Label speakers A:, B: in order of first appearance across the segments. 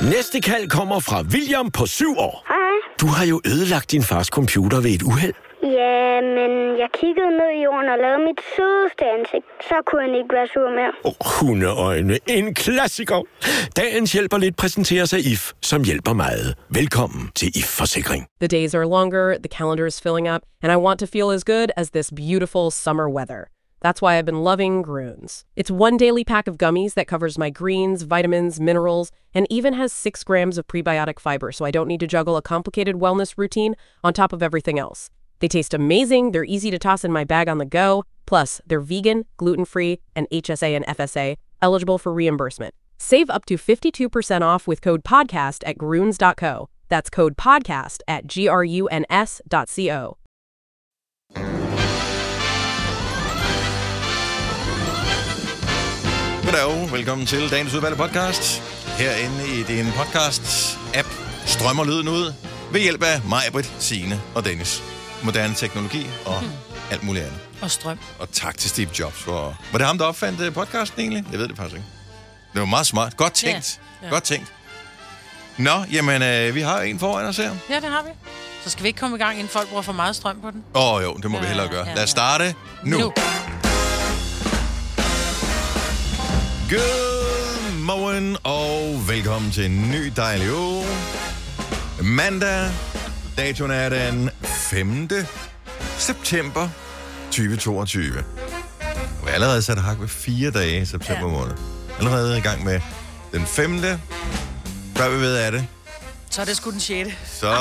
A: Næste kald kommer fra William på 7 år.
B: Hej.
A: Du har jo ødelagt din fars computer ved et uheld.
B: Ja, men jeg kiggede ned i jorden og lavede mit sødeste ansigt. Så kunne han ikke være sur mere.
A: Hundeøjne. En klassiker. Dagens hjælper lidt præsenteres af IF, som hjælper meget. Velkommen til IF Forsikring.
C: The days are longer, the calendar is filling up, and I want to feel as good as this beautiful summer weather. That's why I've been loving Groones. It's one daily pack of gummies that covers my greens, vitamins, minerals, and even has 6 grams of prebiotic fiber, so I don't need to juggle a complicated wellness routine on top of everything else. They taste amazing, they're easy to toss in my bag on the go, plus they're vegan, gluten-free, and HSA and FSA, eligible for reimbursement. Save up to 52% off with code PODCAST at Groones.co. That's code PODCAST at GRUNS.co.
D: Goddag, velkommen til dagens udvalgte podcast. Herinde i din podcast-app strømmer lyden ud ved hjælp af mig, Britt, Signe og Dennis. Moderne teknologi og alt muligt andet.
E: Og strøm.
D: Og tak til Steve Jobs for... Var det ham, der opfandt podcasten egentlig? Jeg ved det faktisk ikke. Det var meget smart. Godt tænkt. Ja. Godt tænkt. Nå, jamen, vi har en foran os her.
E: Ja, det har vi. Så skal vi ikke komme i gang, inden folk bruger for meget strøm på den?
D: Jo, det må vi hellere gøre. Lad os starte nu. Godmorgen og velkommen til en ny dejlig uge. Mandag, datoen er den 5. september 2022. Vi er allerede sat hak ved 4 dage i september måned. Allerede i gang med den 5. Før vi ved af det.
E: Så er det sgu den 6.
D: Så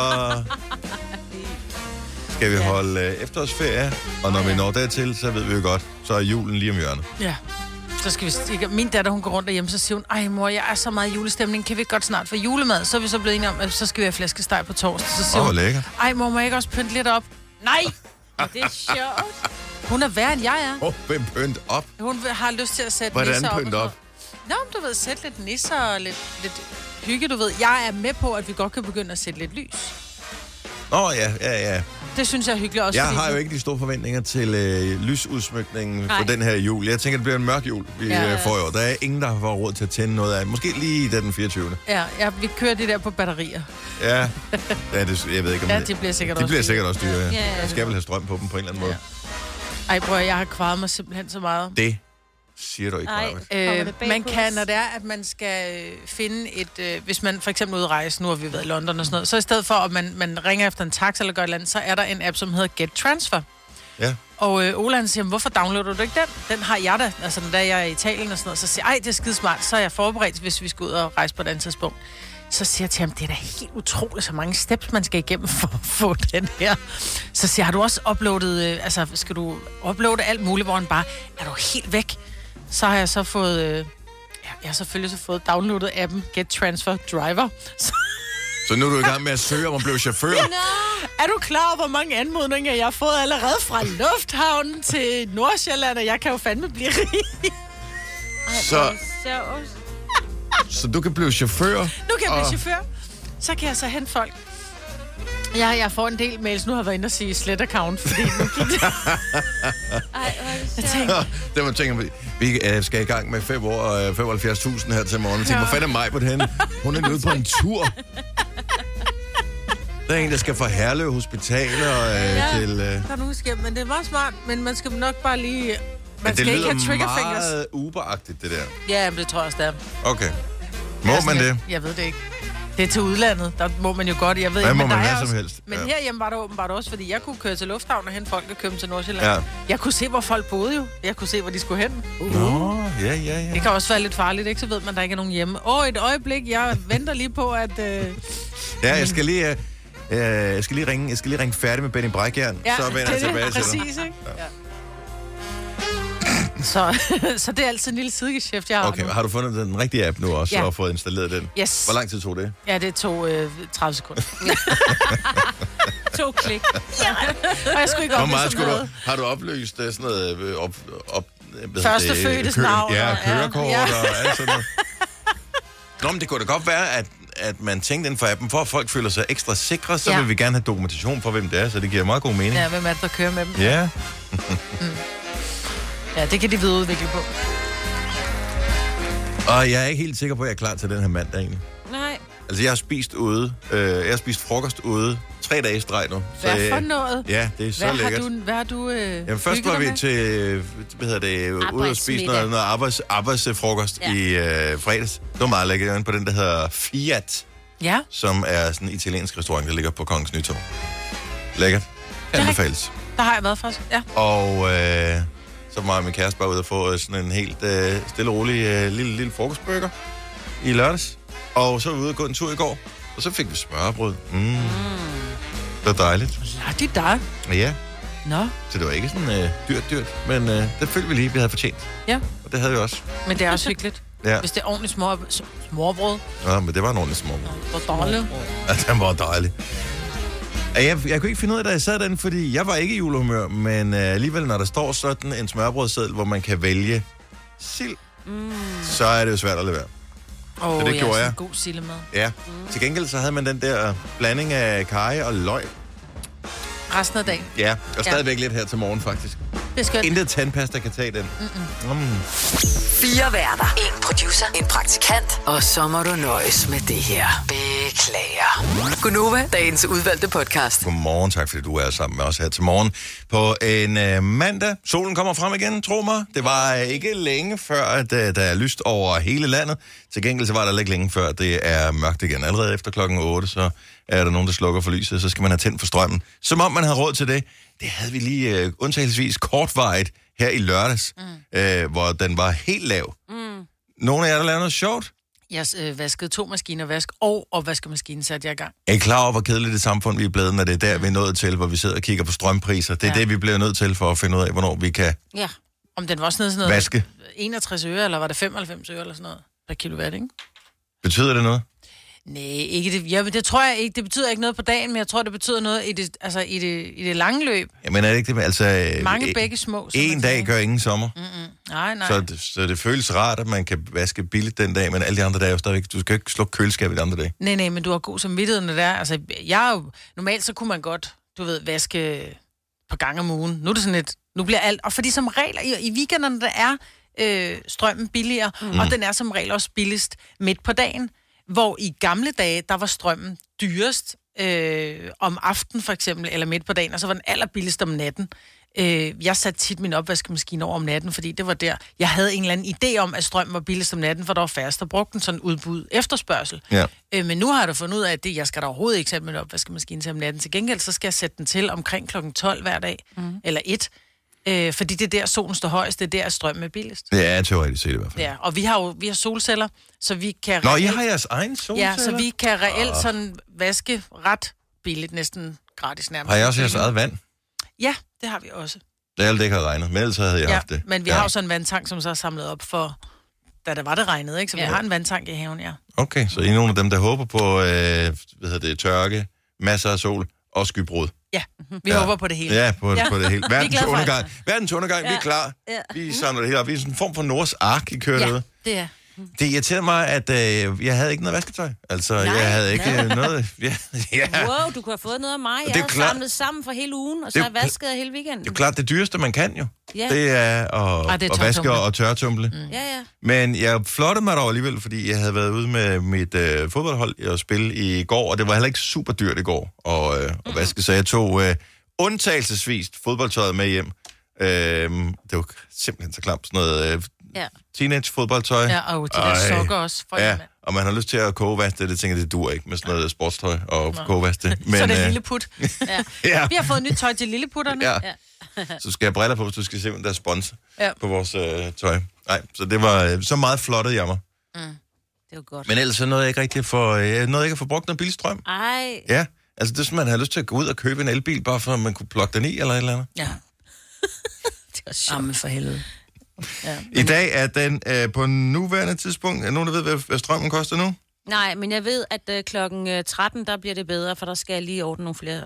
D: skal vi holde efterårsferie, og når vi når dertil, så ved vi jo godt, så er julen lige om hjørnet. Ja.
E: Så skal vi... Min datter, hun går rundt derhjemme, så siger hun, ej mor, jeg er så meget julestemning, kan vi ikke godt snart få julemad? Så er vi så blevet enige om, at så skal vi have flæskesteg på torsdag. Så siger hun,
D: lækkert.
E: Ej mor, må jeg ikke også pynte lidt op? Nej! Det er sjovt. Hun er værre, end jeg er.
D: Hvem pynt op?
E: Hun har lyst til at sætte
D: Hvordan
E: nisser op.
D: Hvordan pynt op?
E: Nå, men du ved, sætte lidt nisser og lidt hygge, du ved. Jeg er med på, at vi godt kan begynde at sætte lidt lys.
D: Ja.
E: Det synes jeg er hyggeligt også.
D: Jeg har jo ikke de store forventninger til lysudsmykningen for den her jul. Jeg tænker, det bliver en mørk jul, vi får i år. Der er ingen, der har fået råd til at tænde noget af. Måske lige den 24.
E: Ja, vi kører det der på batterier.
D: Ja, det, jeg ved ikke om
E: de bliver sikkert
D: de
E: også
D: bliver sikkert også dyre. Ja.
E: Ja.
D: Jeg skal vel have strøm på dem på en eller anden måde.
E: Ej, bror, jeg har kvaret mig simpelthen så meget.
D: Det siger du ikke, Marvitt.
E: Man kan, når det er, at man skal finde et... hvis man for eksempel udrejse, nu har vi været i London og sådan noget, så i stedet for, at man ringer efter en taxa eller gør et eller andet, så er der en app, som hedder Get Transfer.
D: Ja.
E: Og Ola han siger, hvorfor downloader du ikke den? Den har jeg da, altså da jeg er i Italien og sådan noget. Så siger jeg, det er skidesmart, så er jeg forberedt, hvis vi skal ud og rejse på et andet tidspunkt. Så siger jeg til ham, det er da helt utroligt, så mange steps, man skal igennem for at få den her. Så siger jeg, har du også uploadet, skal du uploade alt muligt, hvor han bare, er du helt væk? Så har jeg så fået, jeg har selvfølgelig så fået downloadet appen Get Transfer Driver.
D: Så nu er du i gang med at søge om at blive chauffør?
E: Er du klar over, hvor mange anmodninger jeg har fået allerede fra Lufthavnen til Nordsjælland, og jeg kan jo fandme blive rig.
D: Så du kan blive chauffør?
E: Nu kan jeg blive chauffør. Så kan jeg så hente folk. Ja, jeg får en del mails. Nu har jeg været inde og sige slet account, fordi nu gik det.
D: Jeg tænker, vi skal i gang med 5 år og 75.000 her til morgen. Jeg tænker, hvor fanden er mig på det henne? Hun er ude på en tur. Der er en, der skal fra Herlev Hospital til...
E: Der er nogen skæm, men det er meget smart. Men man skal nok bare lige... Man skal ikke have triggerfingers.
D: Det lyder meget Uber-agtigt, det der.
E: Ja, men det tror jeg også, det er.
D: Okay. Må man det?
E: Jeg ved det ikke. Det er til udlandet, der må man jo godt, jeg ved
D: ikke,
E: men
D: der er
E: også,
D: som helst.
E: Men herhjemme var det åbenbart også, fordi jeg kunne køre til lufthavn og hente folk og køre dem til Nordsjælland. Ja. Jeg kunne se, hvor folk boede jo. Jeg kunne se, hvor de skulle hen.
D: Nå, ja.
E: Det kan også være lidt farligt, ikke? Så ved man, der ikke er nogen hjemme. Et øjeblik, jeg venter lige på, at...
D: Ja, jeg skal lige ringe færdig med Benny Brækjern, så vender jeg tilbage til dig.
E: Præcis, ikke? Ja. Så det er altid en lille sidegeschæft, jeg har.
D: Okay, har du fundet den rigtige app nu også, og fået installeret den?
E: Yes.
D: Hvor lang tid tog det?
E: Ja, det tog 30 sekunder. 2 klik. Ja. Og jeg skulle ikke
D: har du opløst sådan noget...
E: Første fødtes navn.
D: Ja, kørekort og alt sådan noget. Nå, men det kunne da godt være, at man tænkte inden for appen, for at folk føler sig ekstra sikre, så vil vi gerne have dokumentation for, hvem det er, så det giver meget god mening.
E: Ja, hvem er det, der kører med dem?
D: Ja.
E: Ja, det kan de videreudvikle på.
D: Og jeg er ikke helt sikker på, at jeg er klar til den her mandag egentlig.
E: Nej.
D: Altså, jeg har spist ude. Jeg har spist frokost ude 3 dage i streg nu.
E: Hvad for noget?
D: Ja, det er så lækkert.
E: Hvad har du
D: Jamen, først var vi til, ude at spise noget arbejdsfrokost i fredags. Det var meget lækkert. Jeg på den, der hedder Fiat, som er sådan en italiensk restaurant, der ligger på Kongens Nytorv. Lækkert. Anbefales.
E: Der har jeg været faktisk, ja.
D: Og så var min kæreste bare ude og få sådan en helt stille og rolig lille frokostburger i lørdags. Og så var vi ude og gå en tur i går, og så fik vi smørrebrød. Det var dejligt.
E: Ja, det er dig.
D: Ja.
E: Nå.
D: Så det var ikke sådan dyrt, men det følte vi lige, vi havde fortjent.
E: Ja.
D: Og det havde vi også.
E: Men det er også hyggeligt.
D: Ja.
E: Hvis det er ordentligt smørbrød.
D: Ja, men det var en ordentlig smørbrød.
E: Det var dejligt.
D: Ja, den var dejlig. Jeg kunne ikke finde ud af, da jeg sad den, fordi jeg var ikke i julehumør, men alligevel, når der står sådan en smørbrødseddel, hvor man kan vælge sild, så er det jo svært at lade være. Så det gjorde jeg.
E: En god sillemad.
D: Ja. Til gengæld så havde man den der blanding af karry og løg.
E: Resten af dagen.
D: Ja, og stadigvæk lidt her til morgen, faktisk.
E: Det er skønt.
D: Intet tandpasta kan tage den.
F: 4 værter. 1 producer. 1 praktikant. Og så må du nøjes med det her. Beklager. Gunova, dagens udvalgte podcast.
D: Godmorgen, tak fordi du er sammen med os her til morgen. På en mandag. Solen kommer frem igen, tro mig. Det var ikke længe før, at der er lyst over hele landet. Til gengæld så var der ikke længe før, det er mørkt igen. Allerede efter klokken 8, så er der nogen, der slukker for lyset, så skal man have tændt for strømmen. Som om man havde råd til det. Det havde vi lige undtagelsesvis kortvarigt her i lørdags, hvor den var helt lav. Nogle af jer, der lavede noget sjovt?
E: Jeg vaskede 2 maskiner vask, og opvaskemaskinen satte jeg i gang.
D: Er I klar over, hvor kedeligt det samfund vi er blevet, når det er der, vi er nået til, hvor vi sidder og kigger på strømpriser? Det er det, vi bliver nødt til for at finde ud af, hvornår vi kan
E: Om den var også sådan noget
D: vaske.
E: 61 øre, eller var det 95 øre, eller sådan noget per kilowatt, ikke?
D: Betyder det noget?
E: Nej, ikke det. Ja, det tror jeg ikke. Det betyder ikke noget på dagen, men jeg tror, det betyder noget i det lange løb.
D: Jamen er det ikke det? Altså,
E: mange begge små.
D: En dag gør ingen sommer.
E: Nej.
D: Så det føles rart, at man kan vaske billigt den dag, men alle de andre dage er jo stadigvæk... Du skal ikke slukke køleskabet de andre dage.
E: Nej, men du har god samvittighed, når det er. Altså, normalt så kunne man godt, vaske på gang om ugen. Nu er det sådan lidt... Nu bliver alt... Og fordi som regel, i weekenderne, der er strømmen billigere, og den er som regel også billigst midt på dagen. Hvor i gamle dage, der var strømmen dyrest om aftenen for eksempel, eller midt på dagen, og så var den allerbilligst om natten. Jeg satte tit min opvaskemaskine over om natten, fordi det var der. Jeg havde en eller anden idé om, at strømmen var billigst om natten, for der var færrest, der brugte den sådan udbud efterspørgsel. Ja. Men nu har jeg da fundet ud af, at jeg skal da overhovedet ikke sætte min opvaskemaskine til om natten. Til gengæld, så skal jeg sætte den til omkring klokken 12 hver dag, eller 1. Fordi det er der, solen står højst, det er der, strømmen er billigst.
D: Ja, teoretisk set i hvert fald.
E: Ja, og vi har solceller, så vi kan...
D: Nå, I har jeres egen solceller?
E: Ja, så vi kan reelt sådan vaske ret billigt, næsten gratis nærmest.
D: Har I også jeres eget vand?
E: Ja, det har vi også.
D: Det er alt det ikke havde regnet, men ellers havde jeg haft det.
E: Men vi har jo sådan en vandtank, som så er samlet op for, da det regnede, ikke? Så vi har en vandtank i haven, ja.
D: Okay, så I er nogle af dem, der håber på, tørke, masser af sol og skybrud.
E: Ja, vi håber på det hele.
D: Ja, på det hele. Verdens undergang, vi er klar. Ja. Vi samler det hele op. Vi er sådan en form for Noahs ark, I kører ud.
E: Det er.
D: Det irriterede mig, at jeg havde ikke noget vasketøj. Altså, jeg havde ikke noget...
G: Wow, du kunne have fået noget af mig. Jeg havde samlet sammen for hele ugen, og så har jeg vasket hele weekenden.
D: Det er klart, det dyreste, man kan jo. Ja. Det er at vaske og tørretumble.
G: Ja.
D: Men jeg flottede mig dog alligevel, fordi jeg havde været ude med mit fodboldhold og spille i går, og det var heller ikke super dyrt i går at vaske, så jeg tog undtagelsesvist fodboldtøjet med hjem. Det var simpelthen så klamt, sådan noget... teenage-fodboldtøj.
E: Ja, og de der sokker også.
D: Og man har lyst til at kogevaske det tænker jeg, det duer ikke med sådan noget sportstøj og kogevaske det.
E: Men, så det er lilleput. Ja. Vi har fået nyt tøj til lilleputterne. Ja.
D: Så skal jeg briller på, hvis du skal se, hvem der er sponsor på vores tøj. Nej, så det var så meget flottet jammer.
G: Det var godt.
D: Men ellers så nåede jeg ikke rigtig at få brugt noget billig strøm.
G: Ej.
D: Ja, altså det er sådan, man har lyst til at gå ud og købe en elbil, bare for at man kunne plukke den i eller et eller andet.
E: Ja. Det var sjovt. Jamen for helvede.
D: Ja, I dag er den på nuværende tidspunkt... Er nogen, der ved, hvad strømmen koster nu?
G: Nej, men jeg ved, at klokken 13, der bliver det bedre, for der skal jeg lige ordne nogle flere...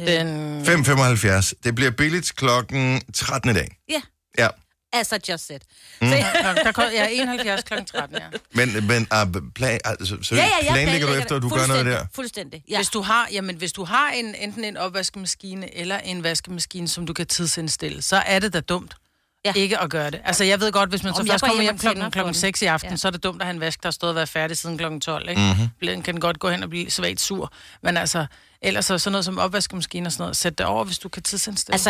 D: 5,75. Det bliver billigt klokken 13 i dag. Ja.
G: As I just said.
E: Der 71 klokken 13, ja.
D: Men planlægger du efter, at du gør noget der?
G: Fuldstændig, ja.
E: Hvis du har enten en opvaskemaskine eller en vaskemaskine, som du kan tidsindstille, så er det da dumt ikke at gøre det. Altså, jeg ved godt, hvis man så først kommer hjem klokken 6 i aften, så er det dumt at have en vask, der har stået og været færdig siden klokken 12, ikke? Mm-hmm. Kan godt gå hen og blive svagt sur. Men altså, ellers så sådan noget som opvaskemaskine og sådan noget, sæt det over, hvis du kan tidsindstille.
G: Altså,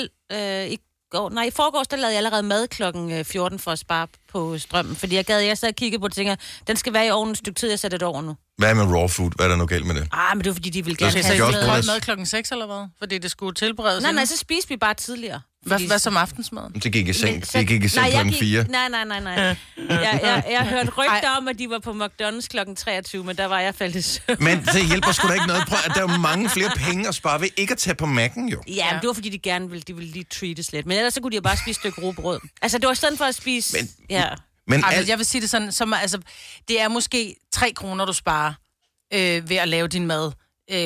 G: i forgårs, der lavede jeg allerede mad klokken 14 for at spare på strømmen. Fordi jeg sad og kiggede på det og tænker, den skal være i ovnen et stykke tid, jeg sætter det over nu.
D: Hvad med raw food? Hvad er der nu galt med det?
G: Men det var fordi, de ville gerne
E: have det. Kold mad klokken 6 eller hvad? Fordi det skulle tilberedes.
G: Nej, så spiste vi bare tidligere.
E: Hvad som aftensmad?
D: Det gik i seng. Det gik i seng klokken 4.
G: Nej. Jeg hørte rygter om, at de var på McDonald's klokken 23, men der var jeg faldet i søvn.
D: Men det hjælper sgu da ikke noget. Prøv, at der er jo mange flere penge at spare ved ikke at tage på Mac'en, jo.
G: Ja, men det var fordi, de ville lige treates lidt. Men ellers så kunne de jo bare spise et stykke rugbrød. Altså, det var i stedet for at spise...
E: Men jeg vil sige det sådan, det er måske 3 kroner, du sparer ved at lave din mad.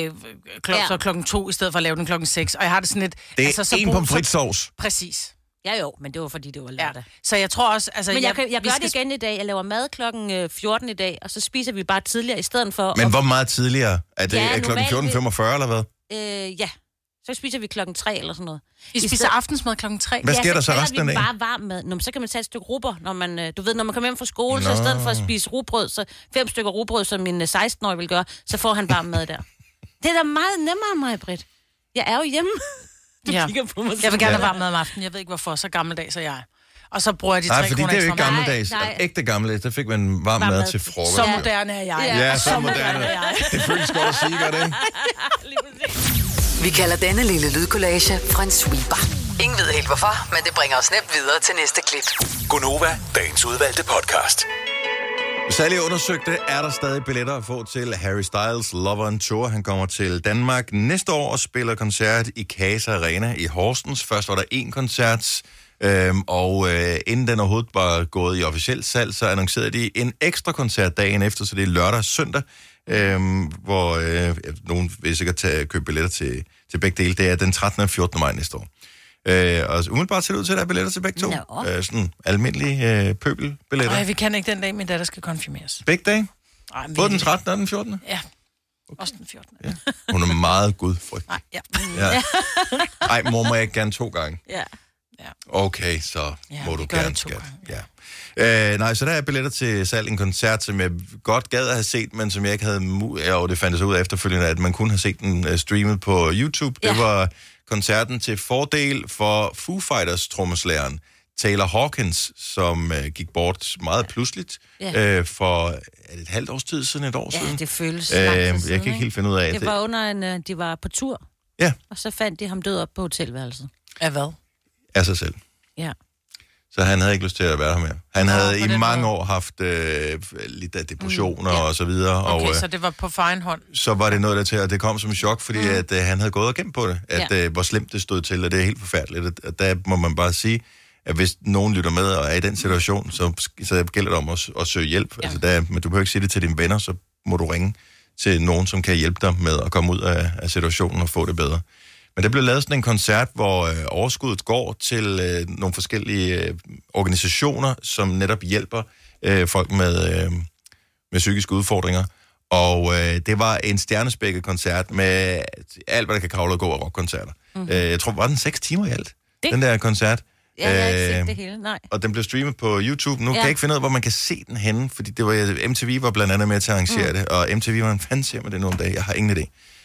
E: Så klokken 2, i stedet for at lave den klokken 6. Og jeg har det sådan lidt...
D: Det er en pomfritsauce.
E: Præcis.
G: Ja jo, men det var fordi, det var lørdag.
E: Ja. Så jeg tror også... Altså,
G: men jeg gør det igen i dag. Jeg laver mad klokken 14 i dag, og så spiser vi bare tidligere i stedet for...
D: Men hvor meget tidligere? Er det klokken 14.45 eller hvad?
G: Ja. Så spiser vi klokken 3 eller sådan noget.
E: I spiser aftensmad klokken 3?
D: Hvad sker der så resten af dagen?
G: Bare varm mad. Så kan man tage et stykke rugbrød, når man kommer hjem fra skole, så i stedet for at spise rugbrød, så 5 stykker rugbrød, som min 16-årige vil gøre, så får han varm mad der. Det er da meget nemmere, mig, Britt. Jeg er jo hjemme.
E: Jeg vil gerne have varm mad om aftenen. Jeg ved ikke hvorfor, så gammeldags er jeg. Og så bruger jeg de 3 kroner.
D: Nej, fordi det er jo ikke gammeldags. Ægte gammeldags, der fik man varm mad til frokost.
E: Så moderne er jeg.
D: Ja, så moderne er jeg. Det føles godt at sige, gør det?
F: Vi kalder denne lille lydkollage en sweeper. Ingen ved helt hvorfor, men det bringer os nemt videre til næste klip.
A: Gonova, dagens udvalgte podcast.
D: Særligt undersøgte, er der stadig billetter at få til Harry Styles Love on Tour. Han kommer til Danmark næste år og spiller koncert i Casa Arena i Horsens. Først var der 1 koncert, og inden den overhovedet var gået i officielt salg, så annoncerede de en ekstra koncert dagen efter, så det er lørdag og søndag, hvor nogen vil sikkert købe billetter til begge dele. Det er den 13. og 14. maj næste år. Og umiddelbart ser det ud til, at der er billetter til begge to. Sådan almindelige pøbelbilletter.
E: Nej, vi kan ikke den dag, min datter skal konfirmeres.
D: Begge dage? Både den 13. og den 14.
E: Ja, også den 14.
D: Ja. Hun er meget gudfrygtig.
E: Ja.
D: Ej, mor, må jeg ikke gerne 2 gange?
E: Ja.
D: Okay, så må du gerne, skat. Ja. Nej, så der er billetter til salg, en koncert, som jeg godt gad at have set, men som jeg ikke havde og det fandt sig ud af efterfølgende, at man kunne have set den streamet på YouTube. Det var koncerten til fordel for Foo Fighters trommeslageren Taylor Hawkins, som gik bort meget pludseligt for et halvt års tid siden, et år siden.
G: Ja, det føles lang tid siden,
D: jeg kan ikke helt finde ud af
G: det. Det var under de var på tur, og så fandt de ham død op på hotelværelset.
E: Af hvad?
D: Af sig selv.
G: Ja.
D: Så han havde ikke lyst til at være her mere. Han havde i mange år haft lidt af depressioner og så videre.
E: Okay,
D: og,
E: så det var på egen hånd.
D: Så var det noget der til, at det kom som en chok, fordi at han havde gået og gemt på det. At hvor slemt det stod til, og det er helt forfærdeligt. At der må man bare sige, at hvis nogen lytter med og er i den situation, så gælder det om at søge hjælp. Ja. Altså men du behøver ikke sige det til dine venner, så må du ringe til nogen, som kan hjælpe dig med at komme ud af situationen og få det bedre. Men der blev lavet sådan en koncert, hvor overskuddet går til nogle forskellige organisationer, som netop hjælper folk med psykiske udfordringer. Og det var en stjernespækket koncert med alt, hvad der kan kravle og gå af rockkoncerter. Mm-hmm. Jeg tror, var den 6 timer i alt, den der koncert.
G: Ja, jeg har ikke set det hele, nej.
D: Og den blev streamet på YouTube. Nu kan jeg ikke finde ud af, hvor man kan se den henne, fordi det var, MTV var blandt andet med til at arrangere det, og MTV var en fanden ser med det nogle dage. Jeg har ingen idé.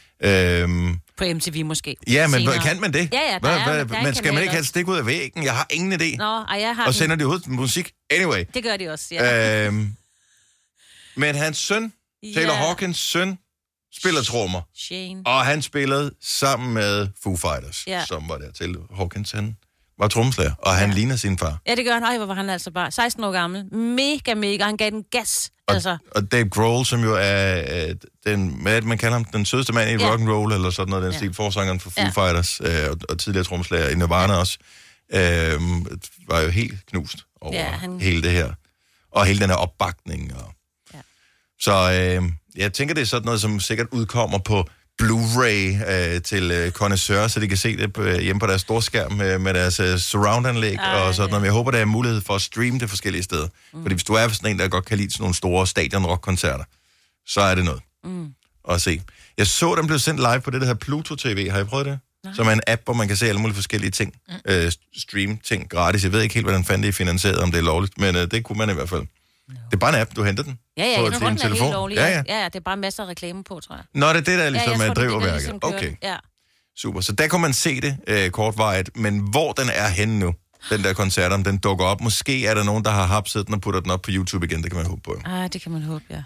G: På MTV måske.
D: Ja, men kan man det?
G: Ja,
D: men skal man ikke have et stik ud af væggen? Jeg har ingen idé.
G: Jeg har
D: og sender de ud musik? Anyway.
G: Det gør de også, ja.
D: Men hans søn, Taylor Hawkins søn, spiller trommer.
G: Shane.
D: Og han spillede sammen med Foo Fighters, som var der til. Hawkins, han var trommeslager, og han ligner sin far.
G: Ja, det gør han. Hvor var han altså bare 16 år gammel. Mega. Han gav den gas.
D: Og Dave Grohl, som jo er man kalder ham den sødeste mand i rock and roll eller sådan noget, den stil, forsangeren for Foo Fighters, og tidligere trommeslager i Nirvana også, var jo helt knust over hele det her. Og hele den her opbakning. Så jeg tænker, det er sådan noget, som sikkert udkommer på Blu-ray til connoisseur, så de kan se det hjemme på deres storskærm med deres surround-anlæg og sådan noget. Men jeg håber, der er mulighed for at streame det forskellige steder. Fordi hvis du er sådan en, der godt kan lide sådan nogle store stadion-rock-koncerter, så er det noget at se. Jeg så, den blev sendt live på det, der hedder Pluto TV. Har I prøvet det? som er en app, hvor man kan se alle mulige forskellige ting. Stream ting gratis. Jeg ved ikke helt, hvordan fanden det er finansieret, om det er lovligt, men det kunne man i hvert fald. Det er bare en app, du henter den
G: Ja, jeg tror, den er helt lovlig.
D: Ja,
G: det er bare masser af reklame på, tror jeg.
D: Nå, det er det, der ligesom driver værket.
G: Ligesom
D: okay,
G: ja.
D: super. Så der kunne man se det kortvarigt, men hvor den er henne nu, den der koncert, om den dukker op. Måske er der nogen, der har hapset den og putter den op på YouTube igen, det kan man håbe på.
G: Det kan man håbe, ja.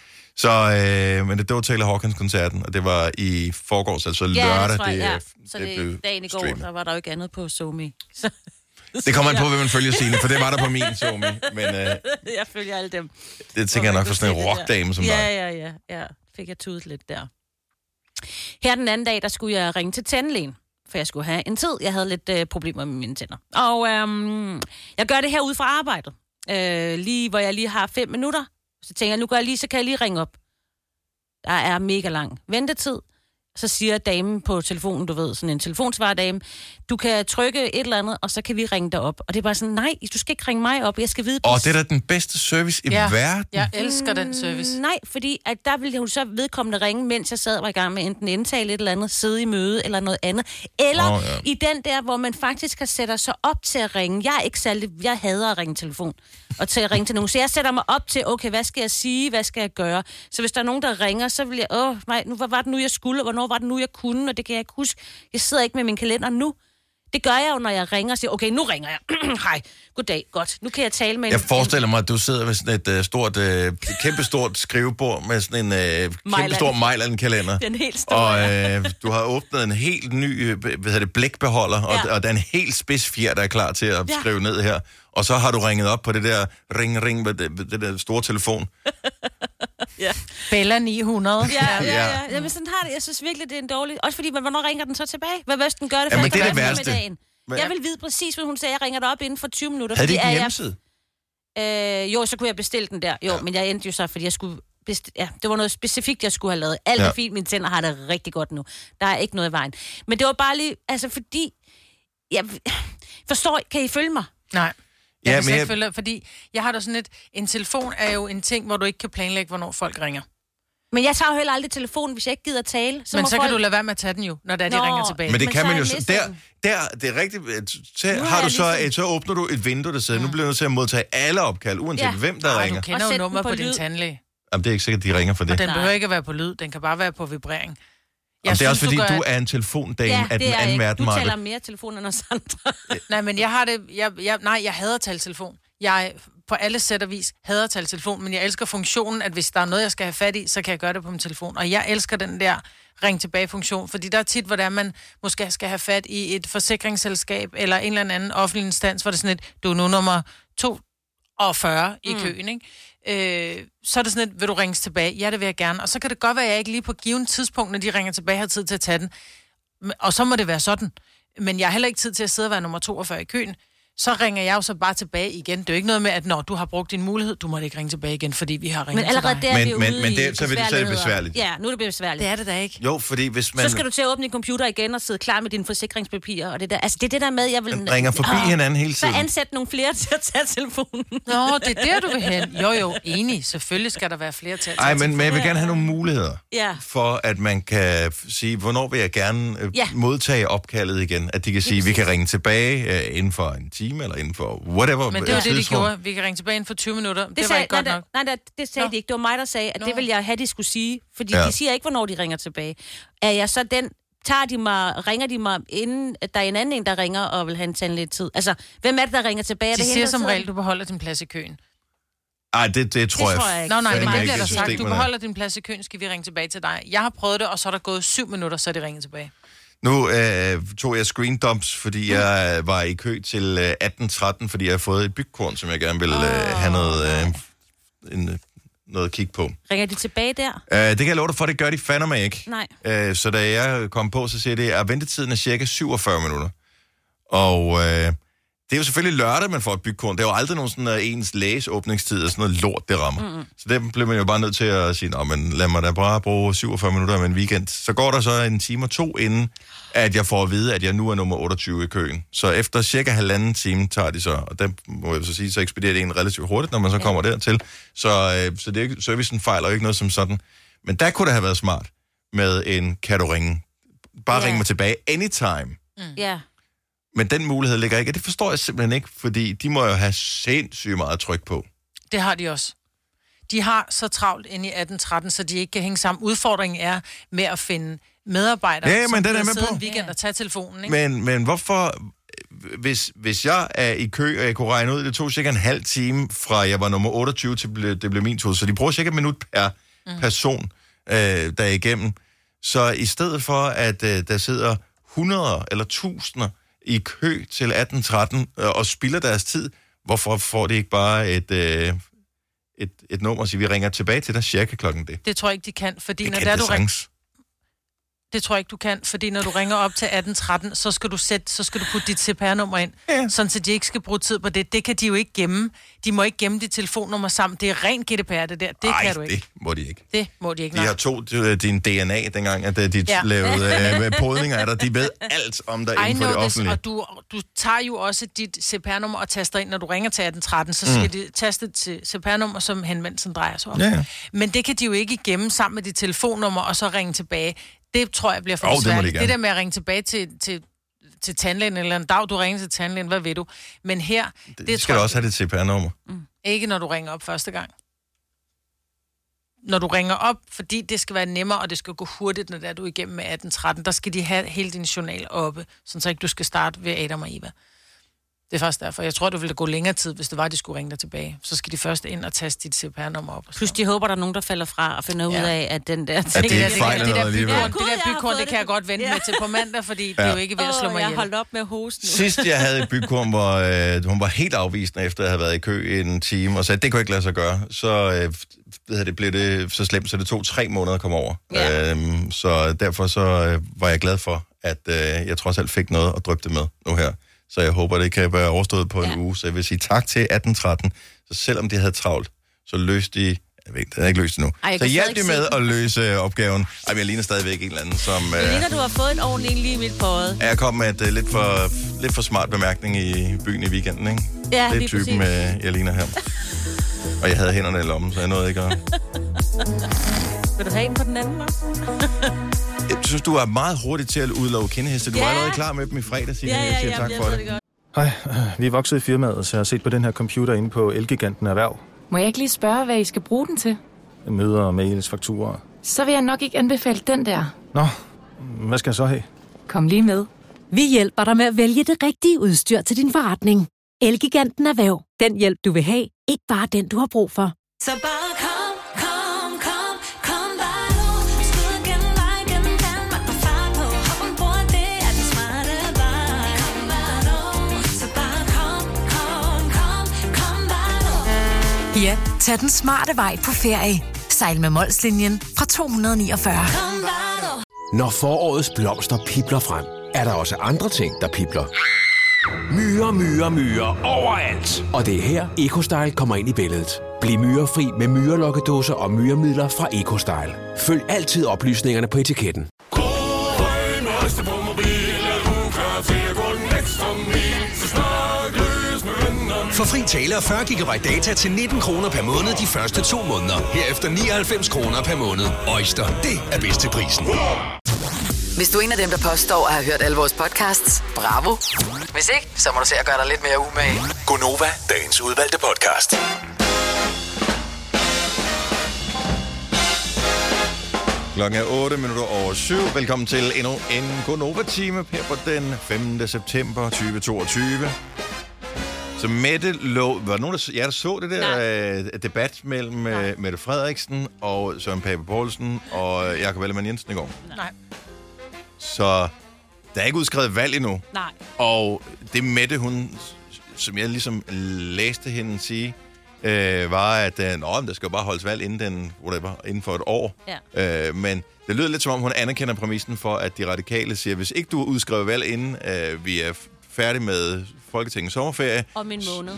D: Så, men det var Taylor Hawkins-koncerten, og det var i forgårs, altså lørdag.
G: Så det dagen i går, der var der jo ikke andet på SoMe.
D: Det kommer an på, hvem man følger sine, for det var der på min SoMe. Men
G: jeg følger alle dem.
D: Det tænker jeg nok for sådan en rockdame som
G: dig. Ja. Fik jeg tudet lidt der. Her den anden dag, der skulle jeg ringe til tandlægen, for jeg skulle have en tid. Jeg havde lidt problemer med mine tænder. Og jeg gør det her ude fra arbejdet. Lige hvor jeg lige har 5 minutter. Så tænker jeg, så kan jeg lige ringe op. Der er mega lang ventetid. Så siger damen på telefonen, du ved, sådan en telefonsvardame, du kan trykke et eller andet, og så kan vi ringe dig op. Og det er bare sådan, nej, du skal ikke ringe mig op, jeg skal vide...
D: det er da den bedste service i verden.
E: Jeg elsker den service.
G: Nej, fordi at der ville hun så vedkommende ringe, mens jeg sad og var i gang med enten indtale et eller andet, sidde i møde eller noget andet. Eller i den der, hvor man faktisk kan sætte sig op til at ringe. Jeg hader at ringe telefon og til at ringe til nogen. Så jeg sætter mig op til, okay, hvad skal jeg sige, hvad skal jeg gøre? Så hvis der er nogen, der ringer, så vil jeg, hvad var det nu, jeg skulle, hvornår var det nu, jeg kunne, og det kan jeg ikke huske. Jeg sidder ikke med min kalender nu. Det gør jeg jo, når jeg ringer og siger, okay, nu ringer jeg. Hej, goddag, godt. Nu kan jeg tale med
D: Jeg forestiller mig, at du sidder ved sådan et kæmpestort skrivebord med sådan en kæmpestor Mejland-kalender.
G: Den helt store.
D: Og du har åbnet en helt ny blækbeholder, og der er en helt spids fjer, der er klar til at skrive ned her. Og så har du ringet op på det der ring, det der store telefon.
E: Bella 900.
G: Ja. Jamen, sådan har det. Jeg synes virkelig, det er en dårlig... Også fordi, hvornår ringer den så tilbage? Hvad hvis den gør det?
D: Men det er det værste.
G: Jeg vil vide præcis, hvad hun sagde. Jeg ringer dig op inden for 20 minutter.
D: Havde det ikke en hjemmeside?
G: Jo, så kunne jeg bestille den der. Jo, men jeg endte jo så, fordi jeg skulle... det var noget specifikt, jeg skulle have lavet. Alt er fint, mine tænder har det rigtig godt nu. Der er ikke noget i vejen. Men det var bare lige... Altså, fordi... Jeg forstår... Kan I følge mig?
E: Nej. Fordi jeg har da sådan en telefon er jo en ting, hvor du ikke kan planlægge, hvornår folk ringer.
G: Men jeg tager jo heller aldrig telefonen, hvis jeg ikke gider tale.
E: Men så kan du lade være med at tage den jo, når de ringer tilbage.
D: Men det kan man jo... Det er rigtigt. Så åbner du et vindue, der sidder. Nu bliver du nødt til at modtage alle opkald, uanset hvem der ringer.
E: Du kender jo nummer på din tandlæge.
D: Jamen, det er ikke sikkert, de ringer for det.
E: Og den behøver ikke at være på lyd. Den kan bare være på vibrering.
D: Det er også fordi, du er en telefondame af den anden verden.
G: Du taler mere telefon end os andre.
E: Nej, men jeg har det... jeg hader at tale telefon. Jeg på alle sæt og vis hader at tale telefon, men jeg elsker funktionen, at hvis der er noget, jeg skal have fat i, så kan jeg gøre det på min telefon. Og jeg elsker den der ring tilbage-funktion, fordi der er tit, hvor man måske skal have fat i et forsikringsselskab eller en eller anden offentlig instans, hvor det er sådan du er nu nummer 42 i køen, ikke? Så er det sådan vil du ringe tilbage? Ja, det vil jeg gerne. Og så kan det godt være, at jeg ikke lige på given tidspunkt, når de ringer tilbage, har tid til at tage den. Og så må det være sådan. Men jeg har heller ikke tid til at sidde og være nummer 42 i køen. Så ringer jeg jo så bare tilbage igen. Det er jo ikke noget med, at når du har brugt din mulighed, du må ikke ringe tilbage igen, fordi vi har ringet til dig.
G: Men allerede der er vi ude
D: i så er det besværligt.
G: Ja, nu er det besværligt.
E: Det er det da ikke.
D: Jo, fordi hvis man...
G: Så skal du til at åbne din computer igen og sidde klar med dine forsikringspapirer og det der. Altså, det er det der med, jeg vil...
D: Man ringer forbi hinanden hele tiden.
G: Så ansæt nogle flere til at tage telefonen.
E: Nå, det er der, du vil hen. Jo, enig. Selvfølgelig skal der være flere til at tage telefonen.
D: Men jeg vil gerne have nogle muligheder for, at man kan sige, hvornår vil jeg gerne modtage opkaldet igen. At de kan sige, vi kan ringe tilbage inden for en time eller inden for whatever.
E: Men det var det, de gjorde. Vi kan ringe tilbage inden for 20 minutter. Det var ikke godt nok.
G: Nej, det sagde de ikke. Det var mig, der sagde, at det vil jeg have, de skulle sige. Fordi de siger ikke, hvornår de ringer tilbage. Er jeg så den... ringer de mig, inden der er en anden, der ringer og vil have en tandlægetid? Altså, hvem er det, der ringer tilbage?
E: De siger som regel, du beholder din plads i køen.
D: Ej, det tror jeg
E: ikke. Nej, men det bliver der sagt. Du beholder din plads i køen, skal vi ringe tilbage til dig. Jeg har prøvet det, og så er der gået 7 minutter, så er de ringet tilbage.
D: Nu tog jeg screen dumps, fordi jeg var i kø til 18:13, fordi jeg har fået et bygkorn, som jeg gerne vil have noget at kigge på.
G: Ringer de tilbage der?
D: Det kan jeg love dig for, det gør de fandme ikke.
G: Nej.
D: Så da jeg kom på, så siger det, at ventetiden er cirka 47 minutter. Og det er jo selvfølgelig lørdag, man får et bygkorn. Det er jo aldrig nogen sådan ens lægesåbningstid og sådan noget lort, det rammer. Så det bliver man jo bare nødt til at sige, men lad mig da bare bruge 47 minutter om en weekend. Så går der så en time og 2 inden, at jeg får at vide, at jeg nu er nummer 28 i køen. Så efter cirka 1,5 time tager de så, og der må jeg så sige, så ekspederer det en relativt hurtigt, når man så kommer dertil. Så det er ikke, servicen fejler jo ikke noget som sådan. Men der kunne det have været smart med en kan du ringe bare ringe mig tilbage anytime.
G: Ja.
D: Men den mulighed ligger ikke, og det forstår jeg simpelthen ikke, fordi de må jo have sindssygt meget tryk på.
E: Det har de også. De har så travlt inde i 1813, så de ikke kan hænge sammen. Udfordringen er med at finde medarbejdere, som kan sidde en weekend og tage telefonen. Ikke?
D: Men hvorfor... Hvis jeg er i kø, og jeg kunne regne ud, det tog cirka en halv time, fra jeg var nummer 28 til det blev min tur, så de bruger cirka et minut per person, der er igennem. Så i stedet for, at der sidder 100 eller 1000 i kø til 18.13 og spilder deres tid, hvorfor får de ikke bare et nummer og siger, vi ringer tilbage til dig cirka klokken det?
E: Det tror jeg ikke, de kan, fordi
D: det
E: når
D: kan
E: der
D: det
E: du ringer... Det tror jeg ikke, du kan, fordi når du ringer op til 1813, så skal du putte dit CPR-nummer ind, sådan så de ikke skal bruge tid på det. Det kan de jo ikke gemme. De må ikke gemme dit telefonnummer sammen. Det er ren GDPR, det der. Det kan du ikke.
D: Det må de ikke.
E: Det må de ikke.
D: De har din DNA, dengang at de lavede podninger af dig. De ved alt om dig inden for det offentlige.
E: Og du tager jo også dit CPR-nummer og taster ind, når du ringer til 1813, så skal de taste til CPR-nummer, som henvendelsen drejer sig om. Ja. Men det kan de jo ikke gemme sammen med dit telefonnummer og så ringe tilbage. Det tror jeg bliver for besværligt. Det der med at ringe tilbage til tandlægen, eller en dag, du ringer til tandlægen, hvad ved du? Men her...
D: Det skal du også have dit CPR-nummer.
E: Ikke når du ringer op første gang. Når du ringer op, fordi det skal være nemmere, og det skal gå hurtigt, når der er du igennem med 1813, der skal de have hele din journal oppe, så ikke du skal starte ved Adam og Eva. Det er faktisk derfor. Jeg tror, det ville gå længere tid, hvis det var, de skulle ringe dig tilbage. Så skal de først ind og taste dit CPR-nummer op.
G: Plus de håber, der er nogen, der falder fra og finder ud af, at den der...
D: At det ikke fejler noget alligevel.
E: Det der bygkorn, det kan jeg godt vente med til på mandag, fordi det er jo ikke ved at slå mig ihjel.
G: Jeg holdt op med at hoste nu.
D: Sidst jeg havde et bygkorn, hvor hun var helt afvisende, efter at have været i kø i en time, og sagde, det kunne ikke lade sig gøre. Så blev det så slemt, så det tog 3 måneder at komme over. Ja. Så derfor var jeg glad for, at jeg trods alt fik noget at drøbe det med nu her. Så jeg håber, det kan være overstået på en uge. Så jeg vil sige tak til 1813. Så selvom de havde travlt, så løste de... Jeg ved, det er ikke løst endnu. Så hjalp de med at løse opgaven. Ej, men jeg ligner stadigvæk en eller anden, som...
G: Jeg ligner, du har fået en ordentlig lige midt på øjet.
D: Jeg kom med et lidt for smart bemærkning i byen i weekenden, ikke?
G: Ja,
D: det er typen, jeg ligner her. Og jeg havde hænderne i lommen, så jeg nåede ikke at...
G: Vil du have en på den anden også?
D: Jeg synes, du er meget hurtig til at udlove kindeheste. Du var allerede klar med dem i fredag, Signe. Jeg siger tak for det.
H: Hej, vi er vokset i firmaet, så jeg har set på den her computer inde på Elgiganten Erhverv.
I: Må jeg ikke lige spørge, hvad I skal bruge den til?
H: Møder, mails, fakturer.
I: Så vil jeg nok ikke anbefale den der.
H: Nå, hvad skal jeg så have?
I: Kom lige med.
J: Vi hjælper dig med at vælge det rigtige udstyr til din forretning. Elgiganten Erhverv. Den hjælp, du vil have. Ikke bare den, du har brug for.
K: Så bare kom.
J: Ja, tag den smarte vej på ferie. Sejl med Molslinjen fra 249.
A: Når forårets blomster pibler frem, er der også andre ting, der pibler. Myrer overalt. Og det er her, EcoStyle kommer ind i billedet. Bliv myrefri med myrelokkedåser og myremidler fra EcoStyle. Følg altid oplysningerne på etiketten.
L: For fri tale og 40 GB data til 19 kroner per måned de første 2 måneder. Herefter 99 kroner per måned. Øjster, det er bedst til prisen.
F: Hvis du er en af dem, der påstår at have hørt alle vores podcasts, bravo. Hvis ikke, så må du se at gøre dig lidt mere umage.
L: Gonova, dagens udvalgte podcast.
D: Klokken er 8:07. Velkommen til endnu en Gonova-time her på den 5. september 2022. Så Mette var nogen af jer, der så det der debat mellem Mette Frederiksen og Søren Pape Poulsen og Jakob Ellemann-Jensen i går?
E: Nej.
D: Så der er ikke udskrevet valg endnu.
G: Nej.
D: Og det Mette, hun, som jeg ligesom læste hende sige, var, at der skal jo bare holdes valg inden for et år. Ja. Men det lyder lidt som om, hun anerkender præmissen for, at de radikale siger, hvis ikke du udskriver valg inden vi er færdige med Folketingets sommerferie,
G: om en måned,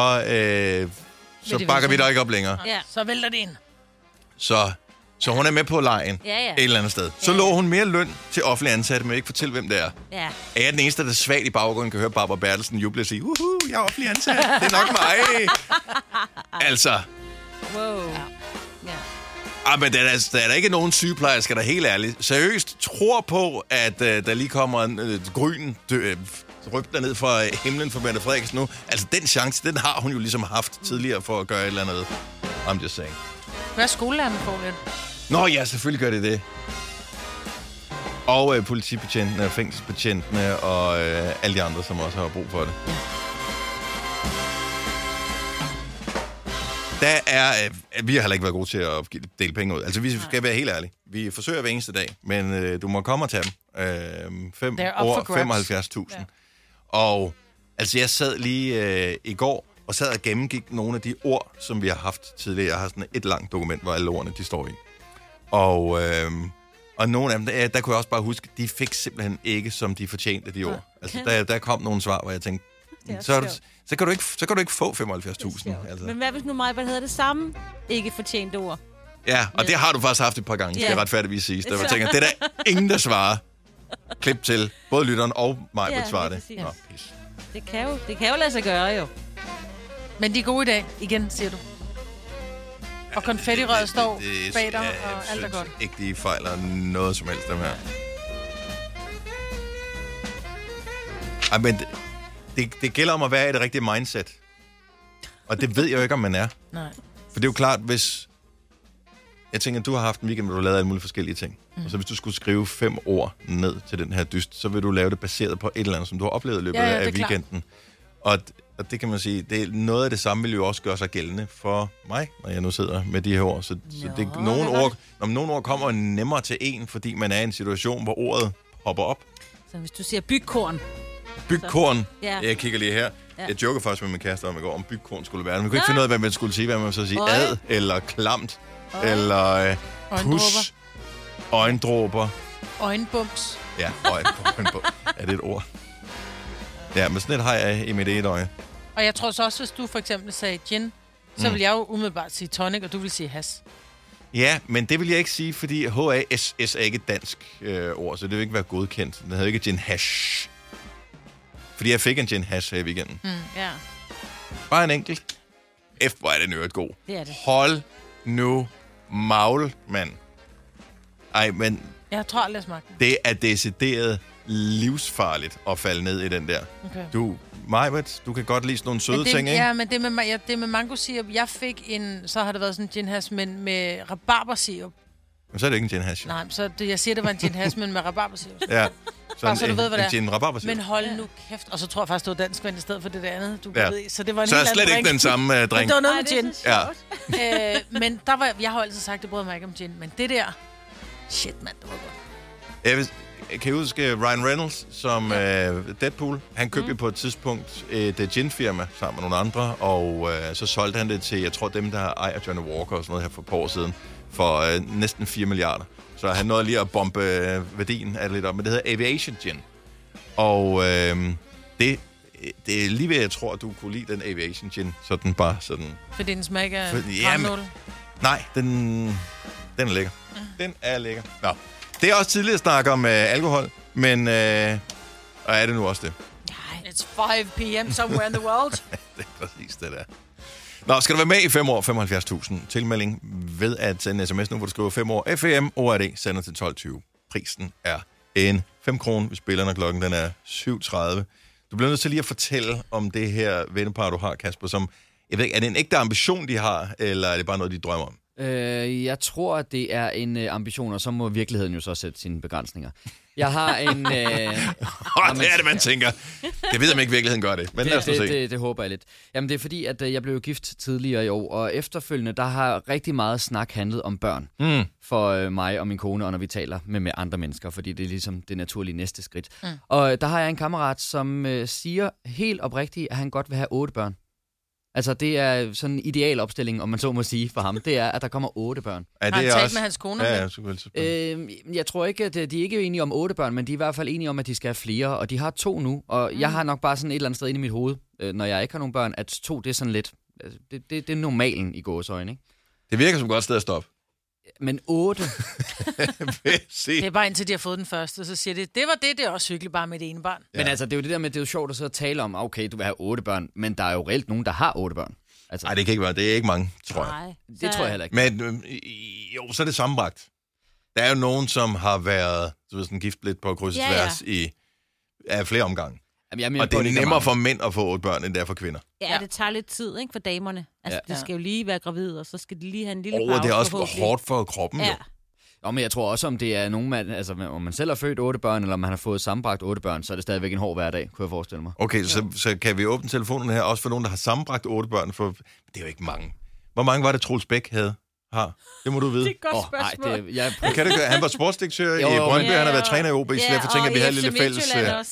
D: så bakker vi dig ikke op længere.
E: Ja. Så vælter det ind.
D: Så hun er med på lejen et eller andet sted. Så lover hun mere løn til offentlige ansatte, men ikke fortælle, hvem det er.
G: Ja.
D: Er jeg den eneste, der svagt i baggrunden kan høre Barbara Bertelsen juble og sige, jeg er offentlig ansat, det er nok mig. Altså.
G: Wow. Ja.
D: Men der er ikke nogen sygeplejersker, der helt ærligt seriøst tror på, at der lige kommer en gryn rygter ned fra himlen for Mette Frederiksen nu. Altså, den chance, den har hun jo ligesom haft tidligere for at gøre et eller andet. I'm just saying.
E: Hvad er skolelærerne for lidt?
D: Nå ja, selvfølgelig gør det. Og politibetjentene, fængselsbetjentene og alle de andre, som også har brug for det. Vi har heller ikke været gode til at dele penge ud. Altså, vi skal være helt ærlige. Vi forsøger hver eneste dag, men du må komme og tage dem. 75.000. Ja. Og altså, jeg sad lige i går og sad og gennemgik nogle af de ord, som vi har haft tidligere. Jeg har sådan et langt dokument, hvor alle ordene de står i. Og nogle af dem, der kunne jeg også bare huske, de fik simpelthen ikke, som de fortjente, de ord. Altså, der kom nogle svar, hvor jeg tænkte, så kan du ikke få 75.000. Altså.
G: Men hvad hvis nu mig hedder det samme ikke fortjente ord?
D: Ja, og det har du faktisk haft et par gange, skal jeg retfærdigvis sige. Der jeg tænker, det er der ingen, der svarer. Klip til. Både lytteren og mig vil svare det.
G: Det kan jo lade sig gøre, jo.
E: Men de er gode i dag, igen, siger du. Og konfettirøret står bag dig, og alt er godt.
D: Ikke, de fejler noget som helst, dem her. Ej, men det gælder om at være i det rigtige mindset. Og det ved jeg jo ikke, om man er.
E: Nej.
D: For det er jo klart, hvis... Jeg tænker, du har haft en weekend, hvor du lavede alle mulige forskellige ting. Og så hvis du skulle skrive 5 ord ned til den her dyst, så vil du lave det baseret på et eller andet, som du har oplevet i løbet af weekenden. Og det kan man sige, det er noget af det samme vil jo også gøre sig gældende for mig, når jeg nu sidder med de her ord. Så det nogle ord kommer nemmere til en, fordi man er i en situation, hvor ordet hopper op.
G: Så hvis du siger bygkorn.
D: Bygkorn. Jeg kigger lige her. Jeg joker faktisk med min kæreste om i går, om bygkorn skulle være. Men vi kunne ikke finde ud af, hvad man skulle sige. Hvad man så sige? Ad, eller klamt, eller pus, øjendråber.
E: Øjenbums.
D: Ja, øjenbums. Er det et ord? Ja, men sådan et har jeg i mit ene øje.
E: Og jeg tror så også, hvis du for eksempel sagde gin, så vil jeg jo umiddelbart sige tonic, og du vil sige has.
D: Ja, men det vil jeg ikke sige, fordi HASS er ikke et dansk ord, så det vil ikke være godkendt. Den hedder ikke gin hash. Fordi jeg fik en gin hash her i weekenden.
E: Ja.
D: Bare en enkelt. Hvor er det nødt god.
G: Det er det.
D: Hold nu maul, mand. Ej, men...
E: Jeg tror aldrig, jeg smagte den.
D: Det er decideret livsfarligt at falde ned i den der. Okay. Majbert, du kan godt lide sådan nogle søde ting, ikke?
E: Ja, men det med mango-sirup, jeg fik så har det været sådan en gin hash, men med rabarbersirup.
D: Men så er det ikke en gin hash.
E: Nej, jeg siger, det var en gin hash, men med rabarbersirup.
D: Ja.
E: Så du ved, hvad det er.
D: Gin rabarbersirup.
E: Men hold nu kæft. Og så tror jeg faktisk, det var dansk vand i stedet for det der andet, du ved. Så det var en
D: så er slet ikke den samme drink.
E: Det var noget med gin.
D: Ja.
E: Men jeg har altid sagt, det brød mig ikke om gin. Men det der... Shit, mand, det var godt.
D: Kan I huske Ryan Reynolds som Deadpool? Han købte på et tidspunkt et ginfirma sammen med nogle andre, og så solgte han det til, jeg tror, dem, der ejer Johnny Walker og sådan noget her for et par år siden, for næsten 4 milliarder. Så han nåede lige at bombe værdien af det lidt op, men det hedder Aviation Gin. Og det er lige ved, jeg tror, at du kunne lide den Aviation Gin, sådan bare sådan...
E: Fordi den smag af brandnål?
D: Nej, den er lækker. Den er lækker. Nå. Det er også tidligere at snakke om alkohol, men og er det nu også det?
E: Nej, it's 5 p.m. somewhere in the world.
D: Det er præcis det der. Nå, skal du være med i 5 år, 75.000. Tilmelding ved at sende sms nu, hvor du skriver 5 år. FM, ORD, sender til 12.20. Prisen er en 5 kroner. Vi spiller, når klokken den er 7.30. Du bliver nødt til lige at fortælle om det her vennepar, du har, Kasper, som... Jeg ved ikke, er det en ægte ambition, de har, eller er det bare noget, de drømmer om?
K: Jeg tror, at det er en ambition, og så må virkeligheden jo så sætte sine begrænsninger. Jeg har en...
D: det er det, man tænker. Jeg ved, om ikke virkeligheden gør det, men lad os se.
K: Det håber jeg lidt. Jamen, det er fordi, at jeg blev gift tidligere i år, og efterfølgende, der har rigtig meget snak handlet om børn for mig og min kone, og når vi taler med andre mennesker, fordi det er ligesom det naturlige næste skridt. Og der har jeg en kammerat, som siger helt oprigtigt, at han godt vil have 8 børn. Altså, det er sådan en ideal opstilling, om man så må sige for ham. Det er, at der kommer 8 børn.
E: Har han talt med hans kone?
K: Jeg tror ikke, at de er ikke enige om 8 børn, men de er i hvert fald enige om, at de skal have flere. Og de har 2 nu, og jeg har nok bare sådan et eller andet sted inde i mit hoved, når jeg ikke har nogen børn, at 2, det er sådan lidt... Det er normalen i gåseøjne, ikke?
D: Det virker som et godt sted at stoppe.
K: Men 8?
E: Det er bare indtil de har fået den første, så siger det var det er også hyggeligt bare med det ene barn.
K: Ja. Men altså, det er jo det der med, det er jo sjovt at sidde og tale om, okay, du vil have 8 børn, men der er jo reelt nogen, der har 8 børn. Altså,
D: Nej, det kan ikke være. Det er ikke mange, tror jeg.
G: Nej.
K: Det tror jeg heller ikke.
D: Men jo, så er det sammenbragt. Der er jo nogen, som har været sådan gift lidt på kryds og tværs af flere omgange.
K: Jamen,
D: og det er nemmere for mænd at få 8 børn, end det er for kvinder.
G: Ja, det tager lidt tid, ikke, for damerne. Altså, de skal jo lige være gravide, og så skal de lige have en lille pause.
D: Og det er også hårdt for kroppen, jo.
K: Jo, men jeg tror også, om det er nogen mand, altså om man selv har født 8 børn, eller om man har fået sammenbragt 8 børn, så er det stadigvæk en hård hverdag, kunne jeg forestille mig.
D: Okay, så kan vi åbne telefonen her, også for nogen, der har sammenbragt 8 børn, for det er jo ikke mange. Hvor mange var det, Troels Bæk har? Det må du vide.
G: Det er et godt spørgsmål.
D: Nej, kan det gøre? Han var sportsdirektør i Brøndby, han har været træner i OB, så derfor tænker vi har et lille fælles.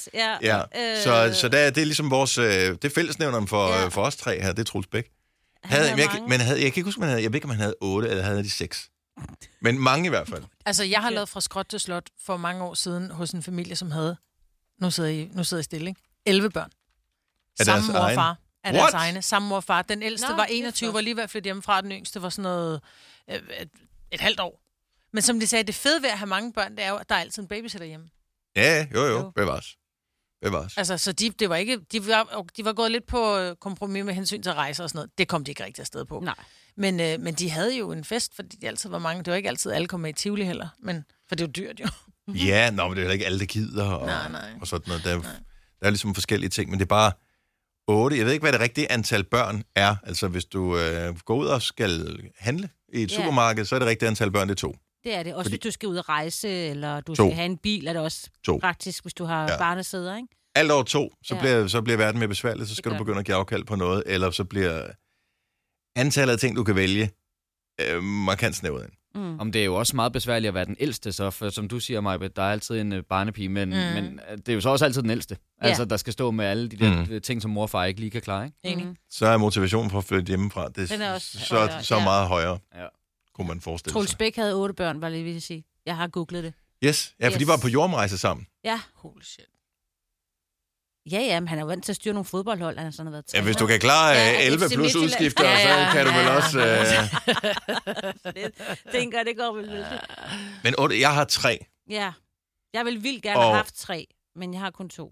D: Så det er ligesom vores, det er fællesnævneren for os 3 her, det er Troels Bæk. Jeg kan ikke huske, jeg ved ikke, om han havde 8, eller havde de 6. Men mange i hvert fald.
E: Altså, jeg har lavet fra skråt til slot for mange år siden hos en familie, som havde, nu sidder I stille, ikke? 11 børn. Samme mor og far. Af deres egne. Samme mor og far. Den ældste var 21, var lige ved at flytte hjemmefra. Den yngste var sådan noget et halvt år. Men som de sagde, det fede ved at have mange børn, det er jo, at der er altid en babysitter hjemme.
D: Ja, jo. Bevares.
E: Altså, så de var gået lidt på kompromis med hensyn til rejser og sådan noget. Det kom de ikke rigtig afsted på.
G: Nej.
E: Men de havde jo en fest, fordi de altid var mange. Det var ikke altid alle kom med i Tivoli heller, for det er jo dyrt jo.
D: Ja, men det er jo ikke alle, der gider og sådan noget. Der er ligesom forskellige ting, men det er bare 8. Jeg ved ikke, hvad det rigtige antal børn er. Altså, hvis du går ud og skal handle i et supermarked, så er det rigtige antal børn, det er 2.
G: Det er det. Også hvis du skal ud og rejse, eller du skal have en bil, er det også praktisk, hvis du har barnesæder, ikke?
D: Alt over 2, så bliver verden mere besværlig, så skal du begynde at give afkald på noget, eller så bliver antallet af ting, du kan vælge, markant snævret ind.
K: Om det er jo også meget besværligt at være den ældste, så for, som du siger, Maja, der er altid en barnepige, men det er jo så også altid den ældste. Altså, der skal stå med alle de der ting, som mor og far ikke lige kan klare, ikke?
E: Enig.
D: Så er motivationen for at flytte hjemmefra, det er også så meget højere, kunne man forestille sig.
G: Troels Bæk havde 8 børn, var det lige vil sige. Jeg har googlet det.
D: Yes, for de var på jordomrejse sammen.
G: Ja. Holy shit. Ja, men han er jo vant til at styre nogle fodboldhold. Han har sådan været
D: hvis du kan klare 11 plus udskifter, så kan du vel også...
G: det går vel lidt.
D: Men 8, jeg har 3.
G: Ja, jeg vil vildt gerne have haft 3, men jeg har kun 2.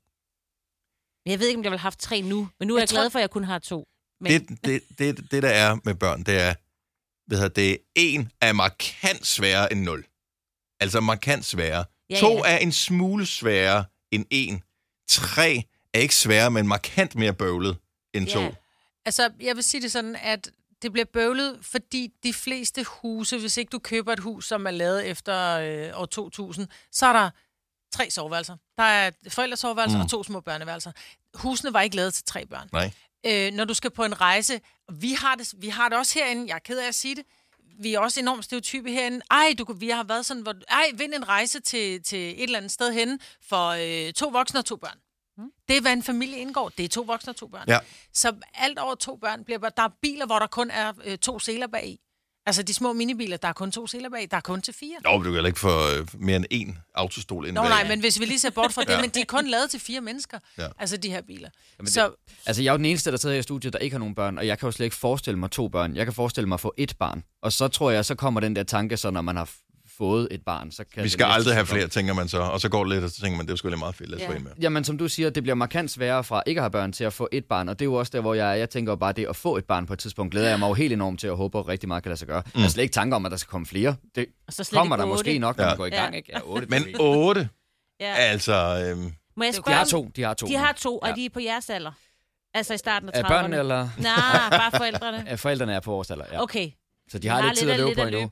G: Jeg ved ikke, om jeg vil have haft 3 nu, men nu er jeg glad for, at jeg kun har 2. Men...
D: Det, der er med børn, det er, det 1 er markant sværere end 0. Altså markant sværere. 2 er en smule sværere end 1. 3 er ikke sværere, men markant mere bøvlet end 2.
E: Altså, jeg vil sige det sådan, at det bliver bøvlet, fordi de fleste huse, hvis ikke du køber et hus, som er lavet efter år 2000, så er der 3 soveværelser. Der er forældresoveværelser og 2 små børneværelser. Husene var ikke lavet til 3 børn.
D: Nej.
E: Når du skal på en rejse, vi har det også herinde, jeg er ked af at sige det, vi er også enormt stereotype herinde. Vi har været sådan, vind en rejse til et eller andet sted henne for 2 voksne og 2 børn. Det er, hvad en familie indgår. Det er 2 voksne og 2 børn. Ja. Så alt over 2 børn bliver der er biler, hvor der kun er 2 seler bag i. Altså de små minibiler, der er kun 2 seler bag, der er kun til 4.
D: Nå, du kan ikke få mere end 1 autostol ind bag.
E: Nej, men hvis vi lige ser bort fra det, men de er kun lavet til 4 mennesker, altså de her biler.
K: Jamen, altså jeg er jo den eneste, der sidder i studiet, der ikke har nogen børn, og jeg kan jo slet ikke forestille mig 2 børn. Jeg kan forestille mig at få 1 barn, og så tror jeg, så kommer den der tanke, så når man har fået et barn, så kan...
D: Vi skal aldrig have flere, tænker man så, og så går det lidt, og så tænker man, det er sgu lidt meget fedt, lad os få en med.
K: Jamen, som du siger, det bliver markant sværere fra ikke at have børn til at få 1 barn, og det er jo også der, hvor jeg tænker jo bare, det at få et barn på et tidspunkt, glæder jeg mig jo helt enormt til, og håber rigtig meget kan lade sig gøre. Jeg har slet ikke tanker om, at der skal komme flere. Det kommer der måske nok, når man går i gang, ikke? Ja, 8.
D: Men 8? Altså...
G: Må jeg spørge?
K: De har 2.
G: De har 2, og de er på jeres alder? Altså i starten af 30'erne?
K: Er børnene, eller?
G: Nej, bare forældrene.
K: Forældrene er på vores alder, ja.
G: Okay.
K: Så de har lidt tid at løbe på endnu.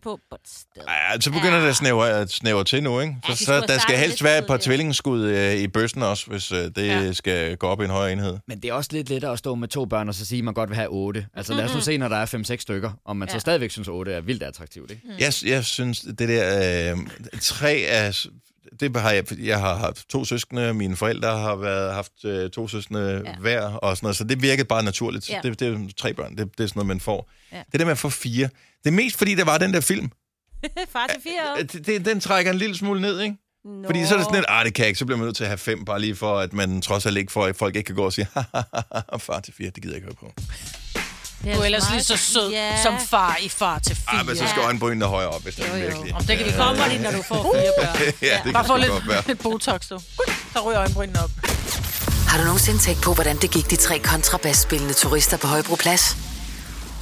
D: Så begynder det at snævre til nu, ikke? Så der skal helst være et par tvillingsskud i bøssen også, hvis det skal gå op i en højere enhed.
K: Men det er også lidt lettere at stå med 2 børn og så sige, at man godt vil have 8. Altså lad os nu se, når der er 5-6 stykker, om man så stadigvæk synes, 8 er vildt attraktivt, ikke?
D: Jeg synes, det der 3 er... Det har jeg har haft 2 søskende, mine forældre har haft 2 søskende hver, og sådan noget, så det virkede bare naturligt. Ja. Det er 3 børn, det er sådan noget, man får. Ja. Det der med at få 4, det er mest fordi, der var den der film.
G: Far til 4 år.
D: Den trækker en lille smule ned, ikke? Nå. Fordi så er det sådan lidt, det kan jeg ikke, så bliver man nødt til at have 5, bare lige for, at man trods alt ikke får, at folk ikke kan gå og sige, far til 4, det gider jeg ikke høre på.
E: Du er ellers lige så sød som far i Far til 4.
D: Men så skal øjenbrynene højere op, hvis det er virkelig.
E: Om det kan vi komme lige, når du får 4 børn.
D: Ja, det
E: bare få lidt botox, du. Så ryger øjenbrynene op.
F: Har du nogensinde tænkt på, hvordan det gik de 3 kontrabasspillende turister på Højbroplads?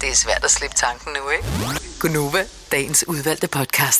F: Det er svært at slippe tanken nu, ikke? Gunova, dagens udvalgte podcast.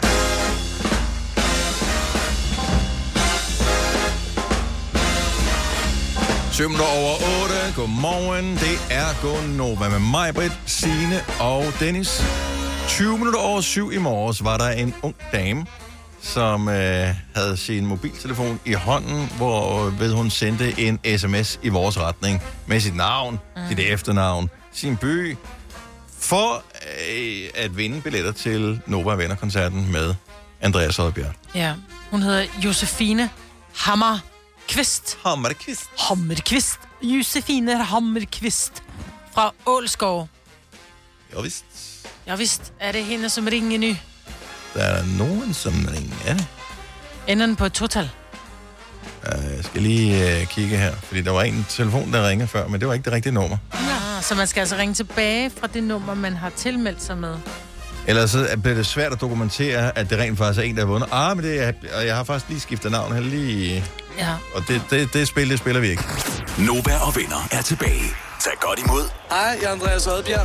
D: 7:08. Godmorgen. Det er Gunova med mig, Britt, Signe og Dennis. 7:20 i morges var der en ung dame, som havde sin mobiltelefon i hånden, hvorved hun sendte en sms i vores retning med sit navn, sit efternavn, sin by, for at vinde billetter til Nova Venner-koncerten med Andreas Oddbjerg.
E: Ja, hun hedder Josefine Hammerqvist. Hammerqvist. Josefine Hammerqvist fra Ålskov.
D: Ja, vist.
E: Er det hende, som ringer nu?
D: Der er nogen, som ringer.
E: Ender den på et total?
D: Jeg skal lige kigge her, fordi der var en telefon, der ringede før, men det var ikke det rigtige nummer.
E: Ja, så man skal altså ringe tilbage fra det nummer, man har tilmeldt sig med.
D: Ellers så bliver det svært at dokumentere, at det rent faktisk er en, der har vundet. Men jeg har faktisk lige skiftet navn her lige.
E: Ja.
D: Og det spiller vi ikke.
L: Nova og Venner er tilbage. Tag godt imod.
M: Hej, jeg er Andreas Oddbjerg.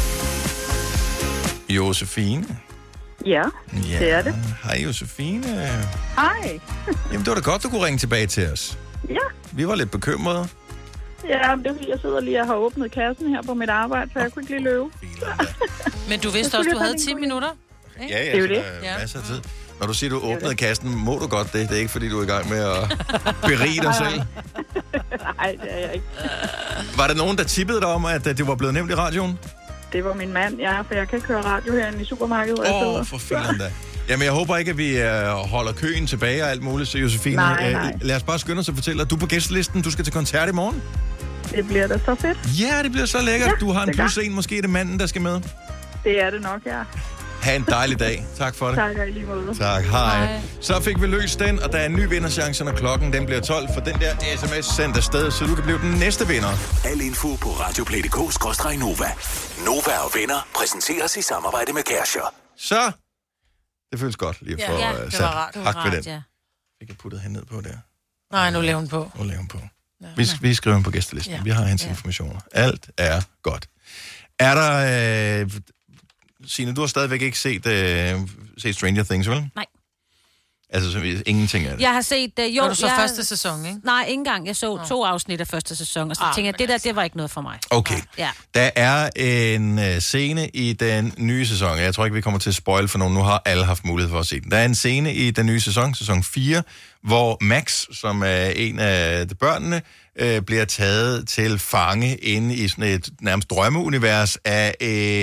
D: Josefine.
N: Ja, det er det.
D: Hej Josefine.
N: Hej.
D: Jamen det var da godt, du kunne ringe tilbage til os.
N: Ja.
D: Vi var lidt bekymrede.
N: Ja, det er fordi, jeg sidder lige og har åbnet kassen her på mit arbejde, så jeg kunne ikke lige løbe.
E: Men du vidste også, du havde 10 minutter?
D: Ikke? Ja,
N: det er jo det.
D: Der er masser af tid. Når du siger, du åbnede kassen, må du godt det? Det er ikke, fordi du er i gang med at berige dig selv?
N: Nej, det er jeg ikke.
D: Var der nogen, der tippede dig om, at det var blevet nemt i radioen?
N: Det var min mand, ja, for jeg kan ikke køre radio herinde i supermarkedet.
D: For filan da. Jamen, jeg håber ikke, at vi holder køen tilbage og alt muligt, så Josefine.
N: Nej.
D: Lad os bare skynde os og fortælle, at du er på gæstelisten. Du skal til koncert i morgen.
N: Det bliver da så fedt.
D: Ja, det bliver så lækkert.
N: Ja,
D: du har en plus en, måske er det manden, der skal med.
N: Det er det nok, ja.
D: Ha' en dejlig dag. Tak for det.
N: Tak, og i lige måde.
D: Tak, hej. Så fik vi løst den, og der er en ny vinderchance, når klokken den bliver 12, for den der sms sendt afsted, så du kan blive den næste vinder.
L: Al info på radioplay.dk/Nova. Nova og Venner præsenteres i samarbejde med Kærcher.
D: Så, det føles godt lige at få
E: det var rart.
D: hak ved den. Fik jeg puttet hende ned på der?
E: Nej, nu laver hun på.
D: Ja. Vi skriver hende på gæstelisten. Ja. Vi har hendes informationer. Alt er godt. Er der... Signe, du har stadigvæk ikke set Stranger Things, vel?
G: Nej.
D: Altså, så ingenting af det?
G: Jeg har set...
E: Har du så første sæson, ikke?
G: Nej, ikke engang. Jeg så 2 afsnit af første sæson, og så tænkte jeg, det var ikke noget for mig.
D: Okay.
G: Ja.
D: Der er en scene i den nye sæson. Jeg tror ikke, vi kommer til at spoil for nogen. Nu har alle haft mulighed for at se den. Der er en scene i den nye sæson 4, hvor Max, som er en af børnene, bliver taget til fange inde i sådan et nærmest drømmeunivers af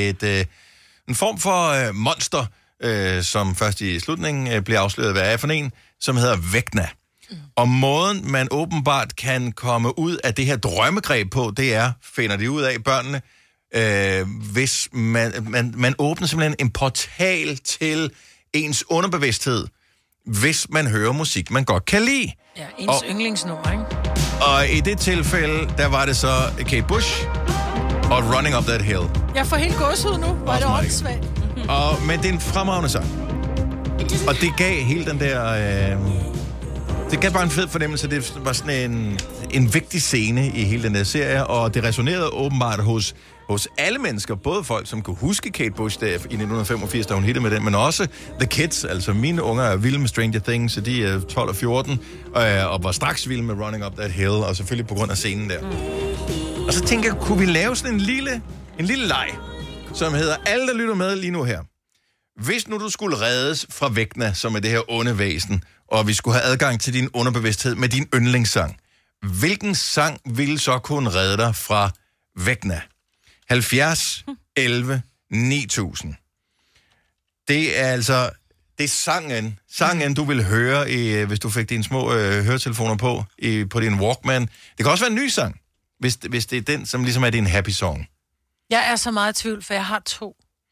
D: en form for monster, som først i slutningen bliver afsløret, hvad er for en, som hedder Vecna. Og måden, man åbenbart kan komme ud af det her drømmegreb på, det er, finder de ud af børnene, hvis man åbner simpelthen en portal til ens underbevidsthed, hvis man hører musik, man godt kan lide.
E: Ja, ens yndlingsnummer, ikke?
D: Og i det tilfælde, der var det så Kate Bush og Running Up That Hill.
E: Jeg får helt gåsehud nu. Var det åndssvagt?
D: Men det er en fremragende sang. Og det gav hele den der... det gav bare en fed fornemmelse. Det var sådan en vigtig scene i hele den der serie, og det resonerede åbenbart hos alle mennesker, både folk, som kunne huske Kate Bush der i 1985, da hun hittede med den, men også The Kids, altså mine unger er vilde med Stranger Things, så de er 12 og 14, og var straks vilde med Running Up That Hill, og selvfølgelig på grund af scenen der. Og så tænker jeg, kunne vi lave sådan en lille leg, som hedder, alle der lytter med lige nu her. Hvis nu du skulle reddes fra Vecna, som er det her onde væsen, og vi skulle have adgang til din underbevidsthed med din yndlingssang, hvilken sang ville så kunne redde dig fra Vecna? 70, 11, 9000. Det er altså, det er sangen du vil høre, hvis du fik dine små høretelefoner på din Walkman. Det kan også være en ny sang, hvis det er den, som ligesom er din happy song.
E: Jeg er så meget i tvivl, for jeg har 2.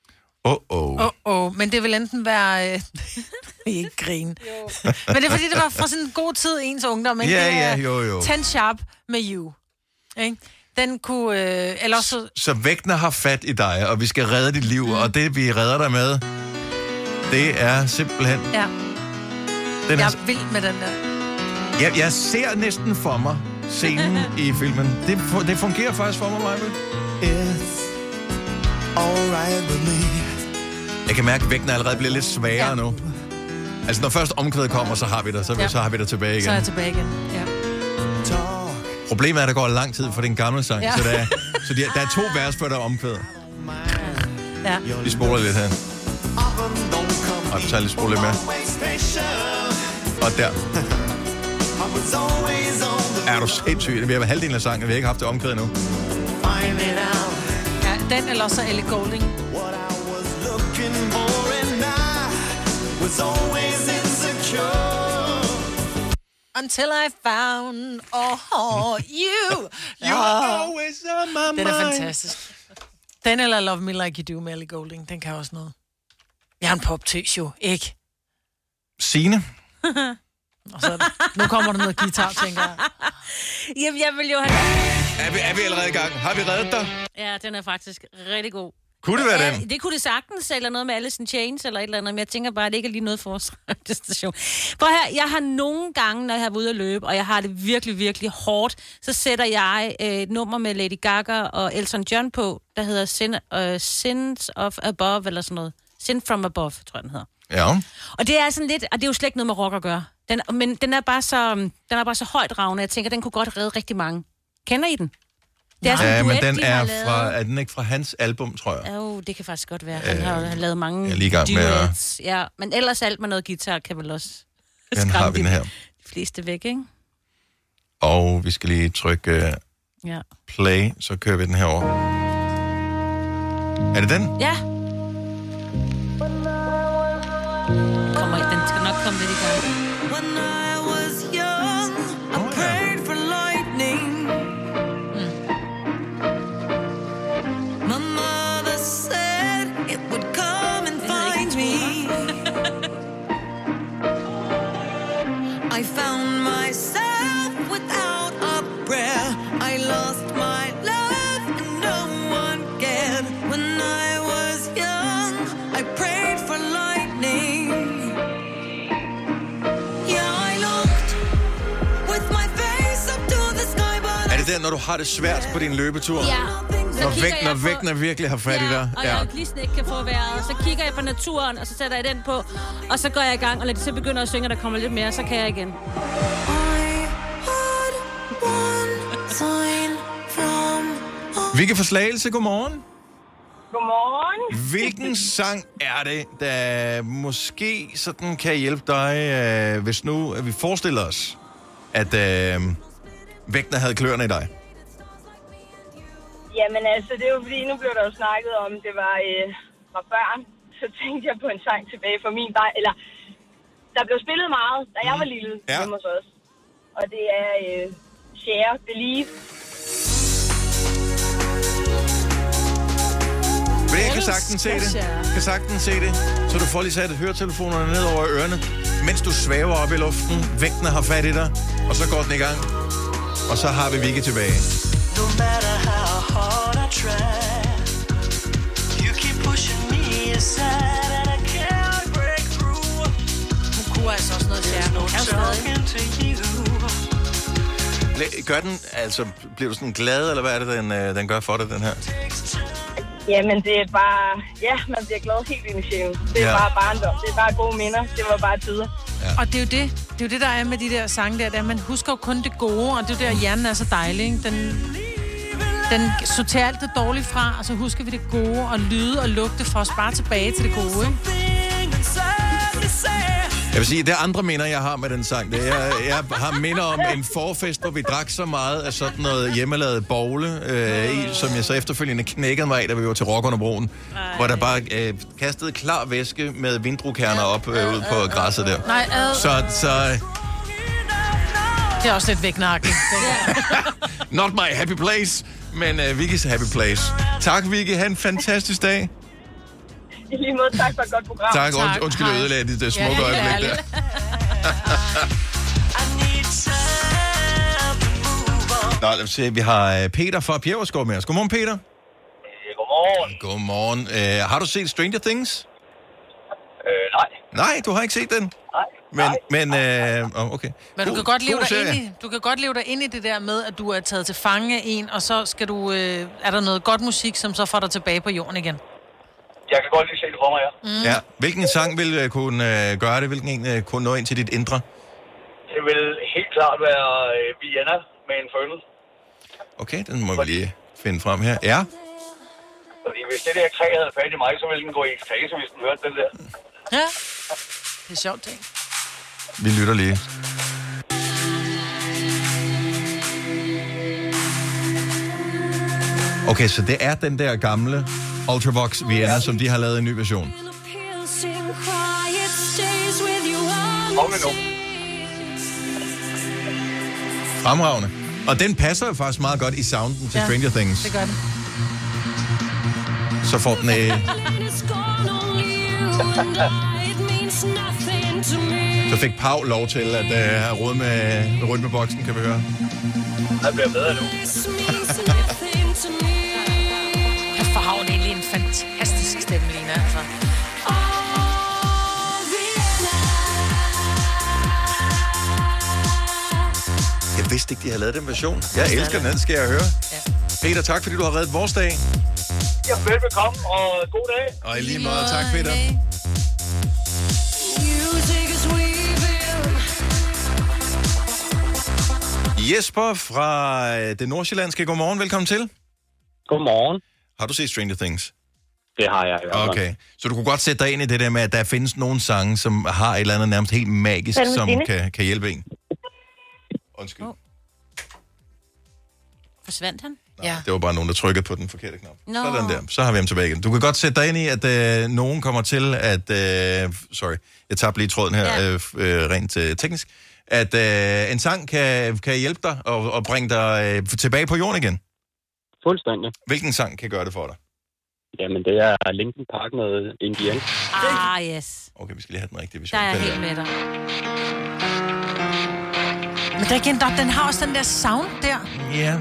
E: Men det vil enten være... ikke grine. Men det er fordi, det var fra sådan en god tid, ens ungdom. Ikke?
D: Ja, jo.
E: 10 Sharp med You. Ikke? Den kunne... eller
D: så Vecna har fat i dig, og vi skal redde dit liv, og det vi redder dig med, det er simpelthen...
E: Ja. Jeg er vild med den der.
D: Jeg ser næsten for mig scenen i filmen. Det fungerer faktisk for mig, Michael. Jeg kan mærke, at vægten allerede bliver lidt sværere nu. Altså, når først omkvædet kommer, så har vi det. Så har vi det tilbage igen.
E: Så er jeg tilbage igen, ja.
D: Problemet er, at der går lang tid for den gamle sang. Ja. Så der er 2 vers, før der er omkvædet.
E: Ja.
D: Vi spoler lidt her. Og så tager lige spole lidt mere. Og der. Er du sindssygt? Vi har halvdelen af sangen, vi har ikke haft det omkvædet endnu.
E: Ja, den eller så Ellie Goulding. Until I found you.
D: You're always on my mind.
E: Den er fantastisk. Den eller Love Me Like You Do med Ellie Goulding, den kan også noget. Jeg er en poptøs jo, ikke?
D: Signe?
E: Og så nu kommer der noget guitar, tænker jeg.
G: Jamen, jeg vil jo have...
D: Er vi allerede i gang? Har vi reddet dig?
G: Ja, den er faktisk rigtig god.
D: Kunne det være den?
G: Det kunne det sagtens, eller noget med Alice in Chains, eller et eller andet, men jeg tænker bare, at det ikke er lige noget for vores station. Prøv her, jeg har nogle gange, når jeg har været ude at løbe, og jeg har det virkelig, virkelig hårdt, så sætter jeg et nummer med Lady Gaga og Elton John på, der hedder Sins of Above, eller sådan noget. Sin from Above, tror jeg, den hedder.
D: Ja.
G: Og det er sådan lidt, og det er jo slet ikke noget med rock at gøre. Men den er bare så højt ravende, jeg tænker, den kunne godt redde rigtig mange. Kender I den? Det er
D: ja,
G: duet,
D: men den er den ikke fra hans album, tror jeg?
G: Jo, det kan faktisk godt være. Han har lavet mange
D: duets.
G: Ja, men ellers alt med noget guitar kan vel også
D: skræmme
G: de fleste væk, ikke?
D: Og vi skal lige trykke play, så kører vi den her over. Er det den?
G: Ja. Kommer ikke, den skal nok komme lidt i gang. When I was young, I prayed for lightning. My mother said it would come and find me. I found myself without a prayer. I lost my love and no one cared. When I was young, I prayed for lightning. Yeah, I looked with my face up to the sky, but
D: er det der, når du har det svært på din løbetur?
G: Ja.
D: Når vægten virkelig har fat i dig?
G: Og jeg lige ikke kan få vejret. Så kigger jeg på naturen, og så sætter jeg den på. Og så går jeg i gang, og når de så begynder at synge, og der kommer lidt mere, så kan jeg igen.
D: Vicky fra Slagelse, godmorgen.
N: Godmorgen.
D: Hvilken sang er det, der måske sådan kan hjælpe dig, hvis nu vi forestiller os, at vægten havde kløerne i dig?
N: Jamen altså, det er jo fordi, nu blev der jo snakket om, det var fra børn. Så tænkte jeg på en sang tilbage fra min bar. Eller, der blev spillet meget, da jeg var lille hjemme hos os. Og det er Cher, Believe.
D: Men jeg kan sagtens se det. Så du får lige sat høretelefonerne ned over ørerne, mens du svæver op i luften. Vægten har fat i dig, og så går den i gang. Og så har vi Vicky tilbage.
M: No matter how hard I try, you keep pushing me aside, and I can't break through.
E: Hun kunne altså også noget
D: Cher. Gør den, altså, bliver du sådan glad, eller hvad er det, den gør for dig, den her?
N: Jamen, det er bare... Ja, man bliver glad helt ind i sjælen. Det er bare barndom. Det er bare gode minder. Det var bare tider.
E: Ja. Og det er jo det. Det er jo det, der er med de der sange der. Man husker jo kun det gode, og det er jo der, hjernen er så dejlig, ikke? Den sorterer alt det dårlige fra, og så husker vi det gode, og lyde og lugte for os bare tilbage til det gode, ikke?
D: Jeg vil sige, det er andre minder, jeg har med den sang. Jeg har minder om en forfest, hvor vi drak så meget af sådan noget hjemmelavet bogle, som jeg så efterfølgende knækkede mig af, da vi var til Rock under broen, hvor der bare kastede klar væske med vindruekerner op ud på græsset der.
E: Nej,
D: så
E: det er også lidt vægtnagtigt.
D: Not my happy place, men Vickys happy place. Tak, Vicky. Ha' en fantastisk dag.
N: I lige måde, tak for et godt program.
D: Tak. Undskyld, jeg ødelagde dit smukke øjeblik der. Nå, lad os se. Vi har Peter fra Bjergskov med os. Godmorgen, Peter. Godmorgen. Har du set Stranger Things?
O: Nej.
D: Nej, du har ikke set den?
O: Nej.
D: Okay.
E: Men du kan godt leve dig ind i det der med, at du er taget til fange af en, og så skal du, er der noget godt musik, som så får dig tilbage på jorden igen?
O: Jeg kan godt lige se det for mig, ja.
D: Ja. Hvilken sang vil kunne gøre det? Hvilken en kunne nå ind til dit indre?
O: Det vil helt klart være Vienna med en følelse.
D: Okay, den må vi lige finde frem her. Ja.
O: Fordi hvis det der kræg havde fat i mig, så ville den gå i ekstase, hvis den hørte den der.
E: Ja, det er sjovt, ting.
D: Vi lytter lige. Okay, så det er den der gamle Ultravox Vienna, som de har lavet en ny version. Fremragende. Og den passer jo faktisk meget godt i sounden til Stranger Things.
E: Det gør den.
D: Så får den Så fik Pau lov til at have råd med rytmeboksen, kan vi høre.
O: Det bliver bedre nu.
E: Jeg har hun egentlig en fantastisk stemme, Lina, altså.
D: Jeg vidste ikke, de havde lavet den version. Jeg elsker den, skal jeg høre. Ja. Peter, tak fordi du har reddet vores dag.
O: Ja, velbekomme, og god dag.
D: Og i lige måde, tak Peter. Jesper fra det nordsjællandske. Godmorgen, velkommen til.
P: Godmorgen.
D: Har du set Stranger Things?
P: Det har jeg.
D: Okay, så du kunne godt sætte dig ind i det der med, at der findes nogle sange, som har et eller andet nærmest helt magisk, som kan hjælpe en. Undskyld.
G: Forsvandt han?
D: Ja. Det var bare nogen, der trykkede på den forkerte knap. Sådan der. Så har vi ham tilbage igen. Du kan godt sætte dig ind i, at nogen kommer til at... sorry, jeg tabte lige tråden her, rent teknisk. At en sang kan hjælpe dig og bringe dig tilbage på jorden igen.
P: Fuldstændig.
D: Hvilken sang kan gøre det for dig?
P: Jamen, det er Linkin Park med Indian.
G: Yes.
D: Okay, vi skal lige have den rigtige version.
G: Der er jeg helt med dig.
E: Men der igen, den har også den der sound der.
D: Ja.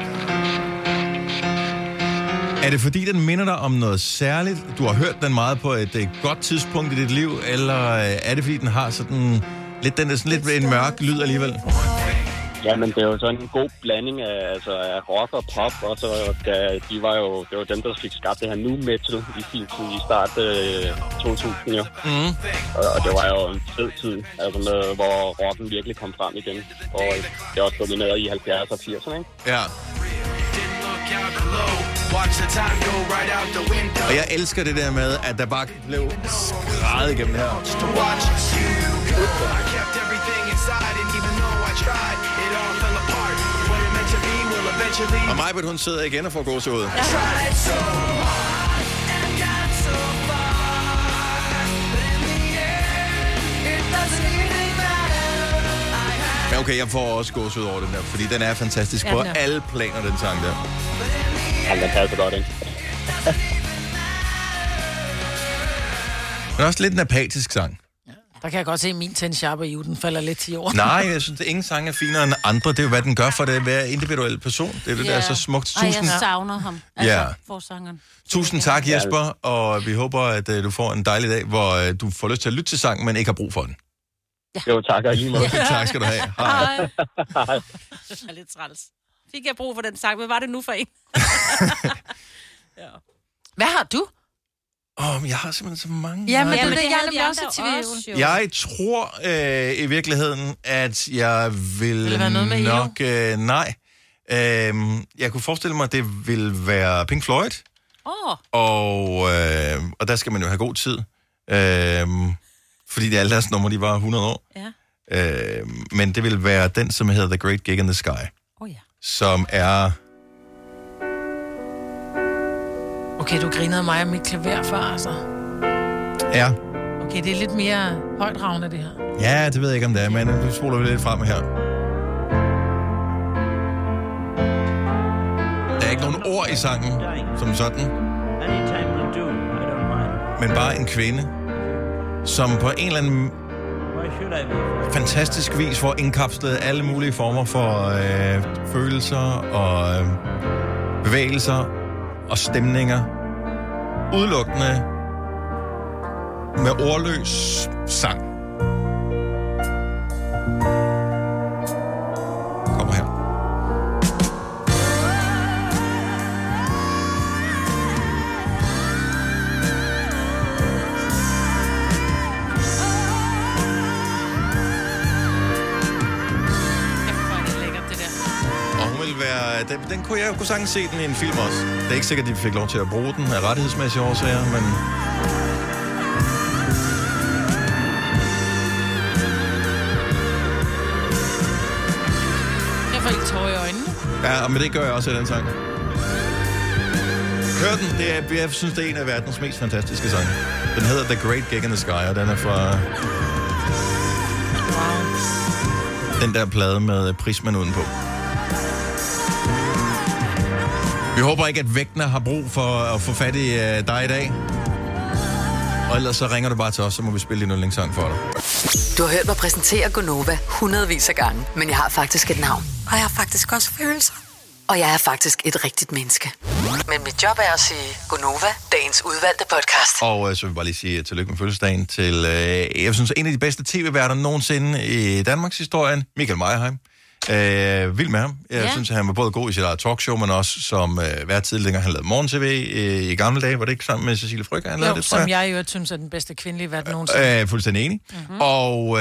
D: Er det fordi, den minder dig om noget særligt? Du har hørt den meget på et godt tidspunkt i dit liv, eller er det fordi, den har sådan lidt, den er sådan lidt en mørk lyd alligevel?
P: Jamen, det er jo sådan en god blanding af rock og pop, og så det var dem, der fik skabt det her nu metal i sin tid i start 2000, jo. Mm. Og det var jo en fed tid, altså med, hvor rocken virkelig kom frem igen, og det også dominerede i 70'erne og 80'erne, ikke?
D: Ja. Og jeg elsker det der med, at der bare blev skrædet igennem her. Og Majbert, hun sidder igen og får gåsehud. Ja, okay, jeg får også gåsehud over den der, fordi den er fantastisk på alle planer, den sang der.
P: Ja, den passer godt, ikke?
D: Men også lidt en apatisk sang.
E: Der kan jeg godt se, at min 10 Sharp og den falder lidt til jorden.
D: Nej, jeg synes, at ingen sang er finere end andre. Det er jo, hvad den gør for det at være individuel person. Det er det, der er så smukt.
G: Og jeg savner ham. Altså, forsangeren.
D: Tusind tak, Jesper, og vi håber, at du får en dejlig dag, hvor du får lyst til at lytte til sangen, men ikke har brug for den.
P: Ja. Jo, tak. Og lige måde.
D: Tak skal du have. Hej.
G: Det er lidt træls. Fik jeg brug for den sang, men var det nu for en?
E: Hvad har du?
D: Jeg har simpelthen så mange.
E: Ja, men det jeg også til TV.
D: Jeg tror i virkeligheden, at jeg vil nok... nej. Jeg kunne forestille mig, at det vil være Pink Floyd. Og der skal man jo have god tid. Fordi alle deres numre, de var 100 år. Ja. Men det vil være den, som hedder The Great Gig in the Sky. Som er...
E: Okay, du grinede mig om mit klaver før, altså.
D: Ja.
E: Okay, det er lidt mere højtravende, det her.
D: Ja, det ved jeg ikke, om det er, men nu spoler vi lidt frem her. Der er ikke nogen ord i sangen, som sådan. Men bare en kvinde, som på en eller anden fantastisk vis får indkapslet alle mulige former for følelser og bevægelser og stemninger, udelukkende med ordløs sang. den kunne jeg sagtens se den i en film også. Det er ikke sikkert, at de fik lov til at bruge den af rettighedsmæssige årsager, men...
E: Jeg får ikke tårer i øjnene.
D: Ja, men det gør jeg også i den sang. Hør den. Jeg synes, det er en af verdens mest fantastiske sange. Den hedder The Great Gig in the Sky, og den er fra... Den der plade med Prisman udenpå. Vi håber ikke, at vægtene har brug for at få fat i dig i dag. Og ellers så ringer du bare til os, så må vi spille din yndlingssang for dig.
F: Du har hørt mig præsentere Gonova hundredvis af gange, men jeg har faktisk et navn. Og jeg har faktisk også følelser. Og jeg er faktisk et rigtigt menneske. Men mit job er at sige Gonova, dagens udvalgte podcast.
D: Og så vil jeg bare lige sige tillykke med fødselsdagen til, jeg synes, en af de bedste tv-værter nogensinde i Danmarks historien, Michael Meyerheim. Vild med ham. Jeg synes, at han var både god i sit eget talkshow, men også som hver tid, dengang han lavede morgen-tv i gamle dage. Var det ikke sammen med Cecilie Frøkjær, han lavede det,
E: som jeg jo synes er den bedste kvindelige vært nogensinde.
D: Fuldstændig enig. Mm-hmm. Og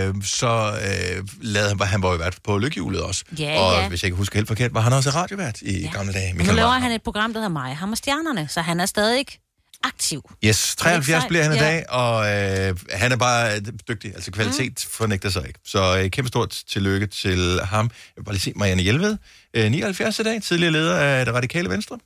D: så lavede han var jo vært på Lykkehjulet også.
G: Ja,
D: og hvis jeg ikke husker helt forkert, var han også radiovært i gamle dage.
G: Nu laver han et program, der hedder Mig, ham og stjernerne, så han er stadig aktiv.
D: Yes, 73 bliver han i dag, og han er bare dygtig. Altså kvalitet fornægter sig ikke. Så kæmpe stort tillykke til ham. Jeg vil bare lige se Marianne Jelved, 79 i dag, tidligere leder af Det Radikale Venstre.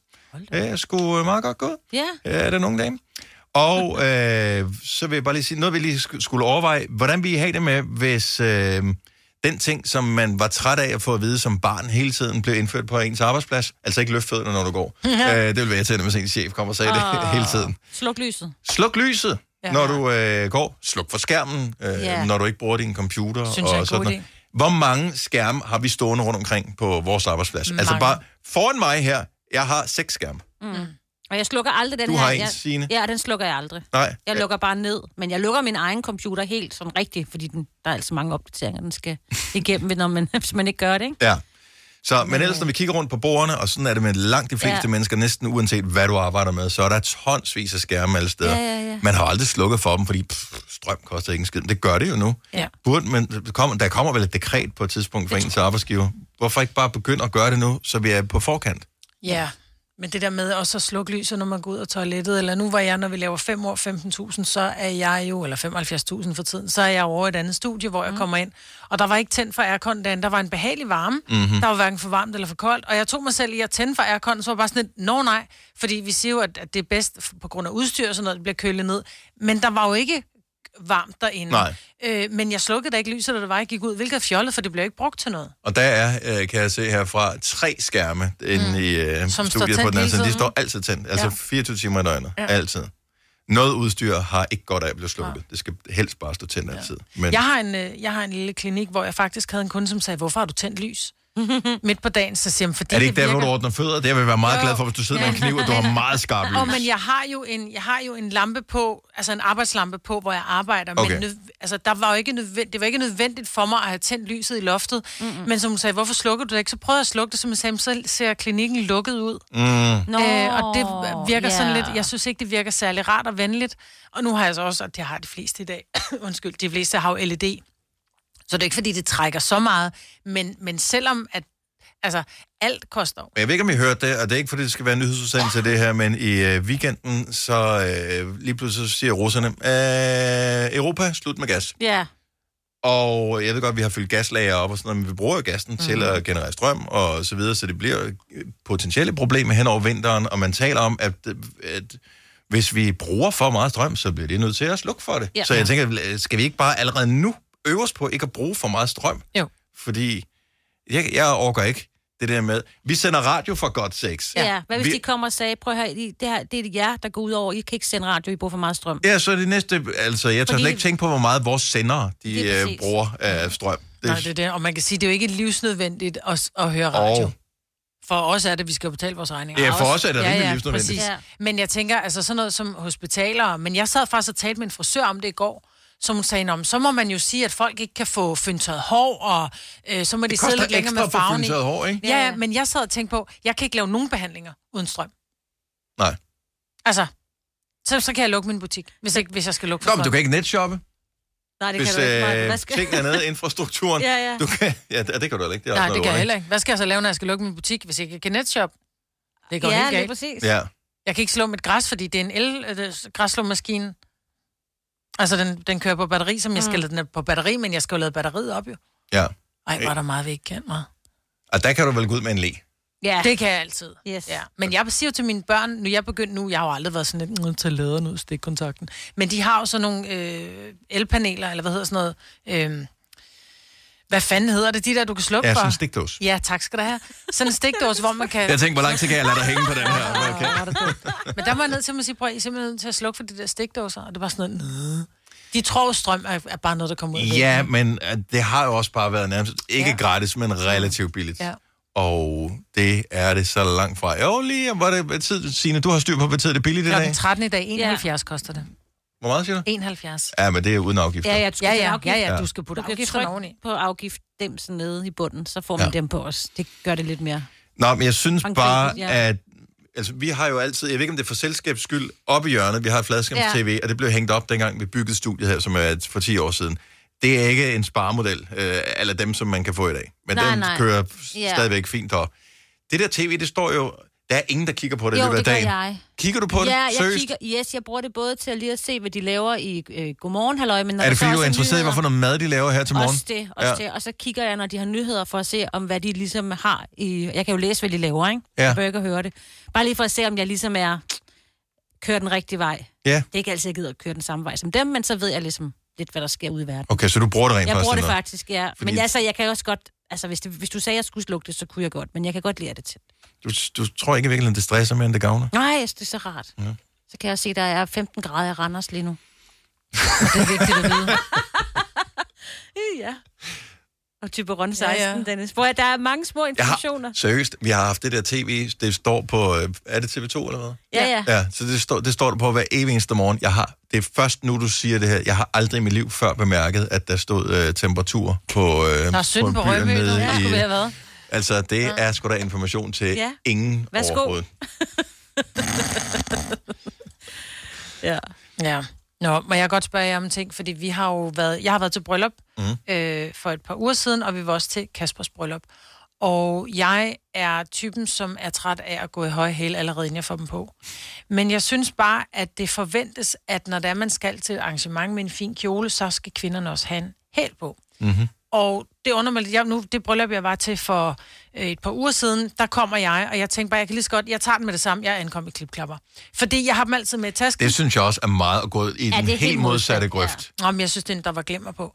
D: Sgu meget godt gået.
G: Ja.
D: Er der nogle dage. Og så vil jeg bare lige sige, noget vi lige skulle overveje, hvordan vi have det med, hvis den ting, som man var træt af at få at vide som barn hele tiden, blev indført på ens arbejdsplads. Altså ikke løft fødderne, når du går. Det vil være til, hvis en chef kommer og sagde det hele tiden.
G: Sluk lyset.
D: Sluk lyset, når du går. Sluk for skærmen, når du ikke bruger din computer.
E: Synes jeg er en god idé.
D: Hvor mange skærme har vi stående rundt omkring på vores arbejdsplads? Altså bare foran mig her, jeg har 6 skærme.
G: Og jeg slukker aldrig den
D: du
G: her.
D: Du har en, Signe?
G: Ja, den slukker jeg aldrig.
D: Nej.
G: Jeg lukker bare ned. Men jeg lukker min egen computer helt sådan rigtigt, fordi der er altså mange opdateringer, den skal igennem, hvis man ikke gør det, ikke?
D: Ja. Så, men ellers, når vi kigger rundt på bordene, og sådan er det med langt de fleste mennesker, næsten uanset hvad du arbejder med, så er der tonsvis af skærme alle steder.
G: Ja.
D: Man har aldrig slukket for dem, fordi strøm koster ikke en skid. Det gør det jo nu.
E: Ja.
D: Men der kommer vel et dekret på et tidspunkt for ens arbejdsgiver. Hvorfor ikke bare begynde at gøre det nu, så vi er på forkant?
E: Ja. Men det der med også at slukke lyset, når man går ud af toilettet, eller nu var jeg, når vi laver 5 år 15.000, så er jeg jo, eller 75.000 for tiden, så er jeg over et andet studie, hvor jeg kommer ind. Og der var ikke tændt for aircon derinde, der var en behagelig varme. Der var hverken for varmt eller for koldt. Og jeg tog mig selv i at tænde for aircon, så var bare sådan et, nej. Fordi vi siger jo, at det er bedst på grund af udstyr og sådan noget, det bliver kølet ned. Men der var jo ikke varmt derinde. Men jeg slukkede da ikke lyset, da det var, jeg gik ud, hvilket er fjollet, for det blev ikke brugt til noget.
D: Og der er, kan jeg se herfra, 3 skærme inde i studiet på den anden side. De står altid tændt, altså 24 timer i døgnet. Ja. Altid. Noget udstyr har ikke godt af at blive slukket. Det skal helst bare stå tændt altid. Men...
E: Jeg har en lille klinik, hvor jeg faktisk havde en kunde, som sagde, hvorfor har du tændt lys? Midt på dagen, så siger han, fordi
D: er det ikke
E: det
D: der, hvor du ordner fødder? Det vil jeg være meget glad for, hvis du sidder med en kniv, og du har meget skarp lys.
E: Men jeg har jo en lampe på, altså en arbejdslampe på, hvor jeg arbejder.
D: Okay.
E: Men der var jo ikke det var ikke nødvendigt for mig at have tændt lyset i loftet. Men som hun sagde, hvorfor slukker du det ikke? Så prøvede jeg at slukke det, som jeg sagde, så ser klinikken lukket ud. Og det virker sådan lidt, jeg synes ikke, det virker særlig rart og venligt. Og nu har jeg så også, og det har de fleste i dag, de fleste har jo LED. Så det er ikke, fordi det trækker så meget, men selvom at, altså, alt koster.
D: Jeg ved ikke, om I hørte det, og det er ikke, fordi det skal være en nyhedsudsendelse det her, men i weekenden, så lige pludselig siger russerne, Europa, slut med gas.
G: Ja.
D: Og jeg ved godt, vi har fyldt gaslager op og sådan noget, men vi bruger jo gassen til at generere strøm og så videre, så det bliver potentielle problemer hen over vinteren, og man taler om, at hvis vi bruger for meget strøm, så bliver det nødt til at slukke for det. Ja. Så jeg tænker, skal vi ikke bare allerede nu øves på ikke at bruge for meget strøm?
E: Jo.
D: Fordi jeg orker ikke det der med, vi sender radio for God's sakes.
G: Ja, hvad hvis de kommer og sagde, prøv at høre, det er jer, der går ud over, I kan ikke sende radio, I bruger for meget strøm.
D: Ja, så er det næste, altså jeg tør slet ikke tænke på, hvor meget vores sendere, de bruger af strøm.
E: Nej, det er det, og man kan sige, det er jo ikke livsnødvendigt at høre radio. For os er det, vi skal betale vores regninger.
D: Ja, for os er det rimelig livsnødvendigt.
E: Ja. Men jeg tænker, altså sådan noget som hospitaler, men jeg sad faktisk og talte med en frisør om det i går, som hun sagde, så må man jo sige, at folk ikke kan få fyndtørret hår, og så må de sidde lidt længere med farven i.
D: Hår, ikke?
E: Ja, men jeg sad og tænkte på, jeg kan ikke lave nogen behandlinger uden strøm.
D: Nej.
E: Altså, så kan jeg lukke min butik, hvis jeg skal lukke for strøm.
D: Men du kan ikke netshoppe?
G: Nej, det
D: Hvis
G: kan du ikke, Maja. Hvad skal...
D: tingene er nede, infrastrukturen.
G: Ja.
D: Du kan, det kan du ikke. Det er
E: Nej,
D: også
E: det kan jeg
D: noget,
E: heller ikke. Hvad skal jeg så lave, når jeg skal lukke min butik, hvis jeg ikke kan netshop? Det går
G: Ja,
E: helt
G: lige
E: galt.
G: præcis.
D: Ja.
E: Jeg kan ikke slå mit græs, fordi det er en el-græsslåmaskine. Altså, den kører på batteri, som jeg skal lade den på batteri, men jeg skal jo lade batteriet op, jo.
D: Ja.
E: Ej, hvor er der meget, vi ikke kan, mig.
D: Og der kan du vel gå ud med en le.
E: Ja. Det kan jeg altid.
G: Yes.
E: Ja. Men jeg siger jo til mine børn, nu jeg begyndt nu, jeg har jo aldrig været sådan lidt til lederen ud, stikkontakten. Men de har jo sådan nogle elpaneler, eller hvad hedder sådan noget... hvad fanden hedder det? De der, du kan slukke for?
D: Ja, sådan en stikdås.
E: Ja, tak skal du have. Sådan en stikdås, hvor man kan...
D: Jeg tænkte, hvor lang tid kan jeg lade dig hænge på den her? Okay.
E: Men der var jeg nødt til at sige, prøv, I er simpelthen nødt til at slukke for de der stikdåser. Og det var sådan noget... De tror jo, strøm er bare noget, der kommer ud af
D: Ja,
E: væggen.
D: men det har jo også bare været nærmest ikke gratis, men relativt billigt.
E: Ja.
D: Og det er det så langt fra. Jo, lige var det tid, Signe, du har styr på, hvad tid det er billigt i dag?
E: Klokken 13 i dag, 71 koster det.
D: Hvor meget siger du?
E: 71.
D: Ja, men det er uden afgifter.
G: Ja, du skal putte afgift.
E: Ja, du skal putte
G: Du kan
E: afgifterne
G: trykke
E: oveni.
G: på afgiftdæmsen nede i bunden, så får man dem på os. Det gør det lidt mere.
D: Nå, men jeg synes bare,
G: ja.
D: at... Altså, vi har jo altid, jeg ved ikke, om det er for selskabs skyld, oppe i hjørnet, vi har et fladskærms-tv, og det blev hængt op, dengang vi byggede studiet her, som er for 10 år siden. Det er ikke en sparemodel, eller dem, som man kan få i dag. Men den kører stadigvæk fint op. Det der tv, det står jo... Der er ingen, der kigger på det i løbet af dagen.
G: Jeg.
D: Kigger du på det?
G: Ja, jeg
D: Seriøst?
G: kigger. Yes, jeg bruger det både til at lige at se, hvad de laver i Godmorgen, halløj, men når
D: Er det fordi,
G: der
D: du er interesseret i, hvorfor noget mad, de laver her til morgen?
G: Også det. Og så kigger jeg, når de har nyheder, for at se, om hvad de ligesom har i... Jeg kan jo læse, hvad de laver, ikke?
D: Ja.
G: Jeg bør ikke høre det. Bare lige for at se, om jeg ligesom kører den rigtige vej.
D: Ja.
G: Det er ikke altid, jeg gider at køre den samme vej som dem, men så ved jeg ligesom lidt, hvad der sker ude i verden.
D: Okay, så du bruger det rent
G: Jeg bruger det
D: eller?
G: faktisk, ja.
D: Fordi...
G: Men altså, jeg kan også godt... Altså, hvis du sagde, at jeg skulle slukke det, så kunne jeg godt. Men jeg kan godt lide det til.
D: Du tror ikke virkelig, det stresser mere, end det gavner?
G: Nej, det er så rart. Ja. Så kan jeg se, at der er 15 grader i Randers lige nu. Og det er vigtigt at vide. Ja. Og Typeron 16, Dennis. Hvor der er mange små informationer.
D: Seriøst, vi har haft det der tv, det står på... Er det TV2 eller hvad?
G: Ja.
D: Ja, så det står der på hver evig eneste morgen. Det er først nu, du siger det her. Jeg har aldrig i mit liv før bemærket, at der stod temperatur på
E: Der er synd på Rømø, der skulle være hvad?
D: Altså, det er sgu da information til ingen overhovedet.
E: Ja. Nå, må jeg godt spørge jer om en ting, fordi vi har jo været... Jeg har været til bryllup for et par uger siden, og vi var også til Kaspers bryllup. Og jeg er typen, som er træt af at gå i høje hæle allerede, inden jeg får dem på. Men jeg synes bare, at det forventes, at når der man skal til et arrangement med en fin kjole, så skal kvinderne også have en hæl på.
D: Mm-hmm.
E: Og det undrer mig lidt. Det bryllup, jeg var til for et par uger siden, der kommer jeg, og jeg tænker bare, jeg kan lige så godt, jeg tager den med det samme, jeg ankom i klipklapper. Fordi jeg har dem altid med i tasken.
D: Det synes jeg også er meget at gå i den helt modsatte grøft.
E: Ja. Men jeg synes, det er der var glemmer på.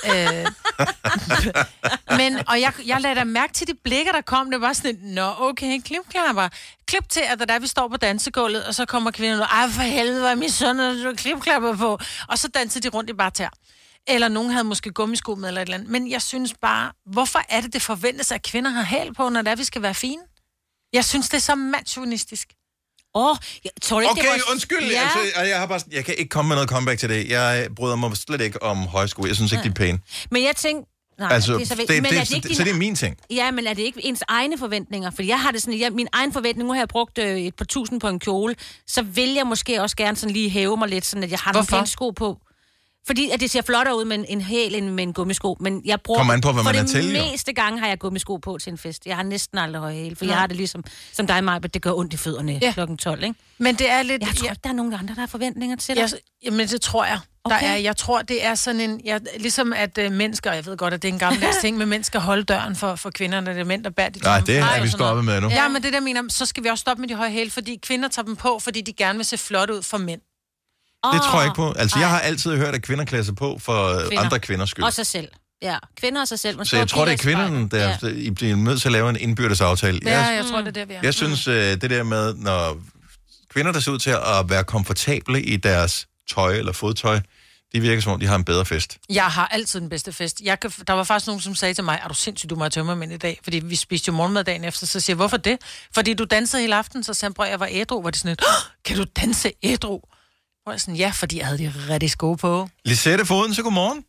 E: Og jeg lader da mærke til de blikker, der kom. Det var sådan et, nå okay, klipklapper. Klip til, at der vi står på dansegulvet, og så kommer kvinden, ej for helvede, hvor er min søn, og du har klipklapper på. Og så danser de rundt i bare tær. Eller nogen havde måske gummisko med eller et eller andet. Men jeg synes bare, hvorfor er det forventes, at kvinder har hæl på, når vi skal være fine? Jeg synes, det er så mandsjournalistisk.
D: Undskyld. Ja. Altså, jeg kan ikke komme med noget comeback til det. Jeg bryder mig slet ikke om højsko. Jeg synes ikke, de er pæne.
G: Men jeg tænker... Nej,
D: altså,
G: det er så vigtigt. Men
D: så det er min ting.
G: Ja, men er det ikke ens egne forventninger? Fordi jeg har det sådan, min egen forventning, nu har jeg brugt et par tusind på en kjole, så vil jeg måske også gerne sådan lige hæve mig lidt, sådan at jeg har nogle pæne sko på. Fordi at det ser flottere ud med en hæl end med en gummisko. Men jeg bruger...
D: Kommer an på, hvad man er til,
G: for det meste gange har jeg gummisko på til en fest. Jeg har næsten aldrig høje hæl, for jeg har det ligesom som dig, Maja, det gør ondt i fødderne klokken 12, ikke?
E: Men det er lidt...
G: Jeg tror ikke, der er nogen andre, der har forventninger til dig.
E: Jamen, det tror jeg. Okay. Jeg tror, det er sådan en... ligesom at mennesker, jeg ved godt, at det er en gammeldags ting, men mennesker holde døren for kvinderne, når det er mænd, der bærer de
D: Nej, det er vi stoppet med nu.
E: Ja, men det der mener, så skal vi også stoppe med de høje hæle, fordi kvinder tager dem på, fordi de gerne vil se flot ud for mænd.
D: Det tror jeg ikke på. Altså, jeg har altid hørt, at kvinder klæder sig på for andre kvinders skyld.
G: Og sig selv. Ja, kvinder og sig selv.
D: Så jeg tror, det er kvinderne, der bliver nødt til at lave en indbyrdes aftale.
E: Ja, jeg tror, det er der, vi er.
D: Jeg synes, det der med, når kvinder, der ser ud til at være komfortable i deres tøj eller fodtøj, de virker som om, de har en bedre fest.
E: Jeg har altid den bedste fest. Der var faktisk nogen, som sagde til mig, er du sindssygt, du må have tømmermænd i dag? Fordi vi spiste jo morgenmad dagen efter, så siger jeg, hvorfor det? Fordi du dansede hele aften, så sagde jeg var ædru, hvor det sådan et, kan du danse ædru? Og jeg sådan, ja, fordi jeg havde de rigtig sko på.
D: Lisette Foden, så godmorgen.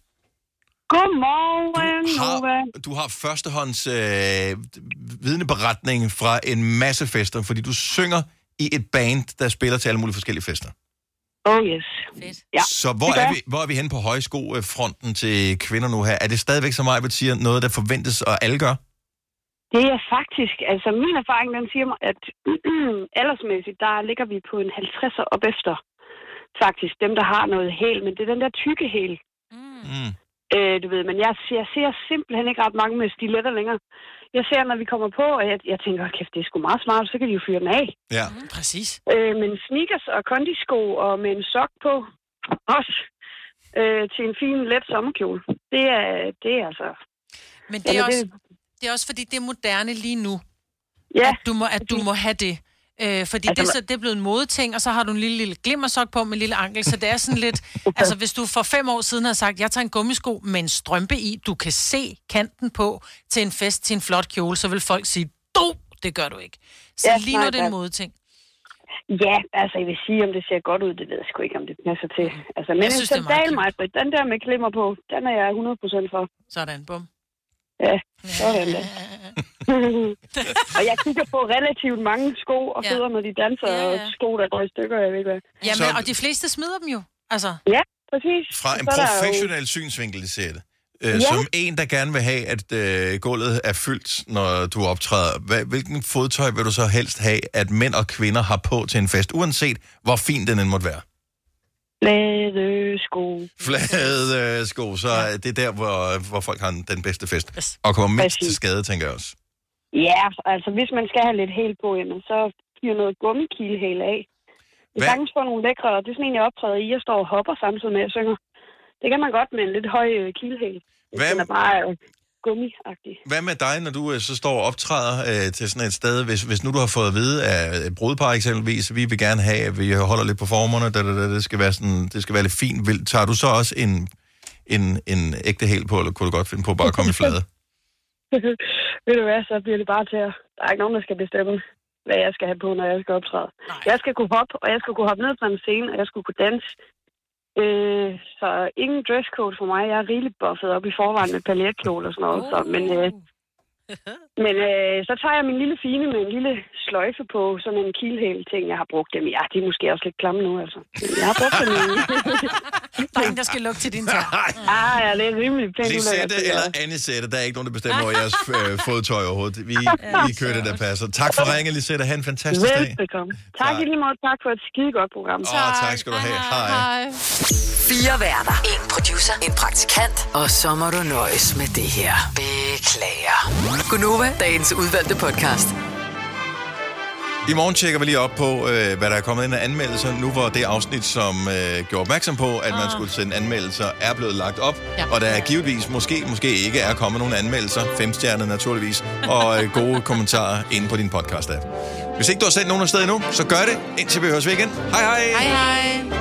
Q: Godmorgen.
D: Du har førstehånds vidneberetning fra en masse fester, fordi du synger i et band, der spiller til alle mulige forskellige fester.
Q: Oh yes.
G: Fedt.
Q: Ja,
D: Så hvor er vi henne på højskofronten til kvinder nu her? Er det stadigvæk, som Majbert siger, noget, der forventes, og alle gør?
Q: det er faktisk, altså min erfaring, den siger mig, at aldersmæssigt, der ligger vi på en 50'er op efter. Faktisk, dem der har noget hæl, men det er den der tykke hæl. Du ved, men jeg ser simpelthen ikke ret mange med stiletter længere. Jeg ser, når vi kommer på, og jeg tænker, kæft, det er sgu meget smart, så kan de jo fyre den af.
D: Ja.
E: Præcis.
Q: Men sneakers og kondisko og med en sok på, også til en fin, let sommerkjole. Det er altså...
E: Men det er også fordi, det er moderne lige nu, at du må have det. Fordi altså, det er blevet en modeting, og så har du en lille glimmersok på med en lille ankel, så det er sådan lidt... Altså, hvis du for 5 år siden har sagt, jeg tager en gummisko med en strømpe i, du kan se kanten på til en fest, til en flot kjole, så vil folk sige, det gør du ikke. Så lige nu er det en modeting.
Q: Ja, altså jeg vil sige, om det ser godt ud, det ved jeg sgu ikke, om det passer til. Altså, men en sandalmejbrit, den der med glimmer på, den er jeg 100% for.
E: Sådan, bum.
Q: Ja, sådan det. Og jeg kigger på relativt mange sko og fødder, når de danser, og sko, der går i stykker, jeg ved ikke hvad.
E: Jamen, og de fleste smider dem jo. Altså.
Q: Ja, præcis.
D: Fra en professionel synsvinkel, ser det. Som en, der gerne vil have, at gulvet er fyldt, når du optræder. Hvilken fodtøj vil du så helst have, at mænd og kvinder har på til en fest, uanset hvor fin den end måtte være? Flade sko, så det er der, hvor folk har den bedste fest. Og kommer mindst til skade, tænker jeg også.
Q: Ja, altså hvis man skal have lidt hæl på, jamen, så giver noget gummikilhæl af. Jeg kan sagtens få nogle lækre, og det er sådan en, jeg optræder i. Jeg står og hopper samtidig med, at jeg synger. Det kan man godt med en lidt høj kilhæl. Den er bare gummiagtig. Hvad
D: med dig, når du så står og optræder til sådan et sted, hvis nu du har fået at vide af et brudepar eksempelvis, vi vil gerne have, at vi holder lidt på formerne, det skal være sådan, det skal være lidt fint. Tager du så også en ægte hæl på, eller kunne du godt finde på bare at komme i flade?
Q: Ved du hvad, så bliver det bare til at... Der er ikke nogen, der skal bestemme, hvad jeg skal have på, når jeg skal optræde. Nej. Jeg skal kunne hoppe, og jeg skal kunne hoppe ned på en scene, og jeg skal kunne danse. Så ingen dresscode for mig. Jeg er rigeligt buffet op i forvejen med paljetkjole og sådan noget. Så, men så tager jeg min lille fine med en lille sløjfe på, sådan en kilhæl-ting. Jeg har brugt dem. Ja, de er måske også lidt klamme nu, altså. Jeg har brugt dem i...
E: Der er ingen, der skal lukke til din tær.
Q: Ja, det er rimelig pænt.
D: Lisette eller Anisette, der er ikke nogen, der bestemmer over jeres fodtøj overhovedet. Vi kører det, der passer. Tak for ringen, Lisette. Ha' en fantastisk dag.
Q: Velbekomme. Tak i lige måde. Tak for et skide godt program.
D: Tak skal du have. Hej.
F: 4 værter. 1 producer. 1 praktikant. Og så må du nøjes med det her. Beklager. Gunova, dagens udvalgte podcast.
D: I morgen tjekker vi lige op på, hvad der er kommet ind af anmeldelser. Nu hvor det afsnit, som gjorde opmærksom på, at man skulle sende anmeldelser, er blevet lagt op. Ja. Og der er givetvis, måske ikke, er kommet nogle anmeldelser. 5 stjerner naturligvis. Og gode kommentarer inde på din podcast-app. Hvis ikke du har sendt nogen afsted endnu, så gør det, indtil vi høres ved igen. Hej hej!
E: Hej hej!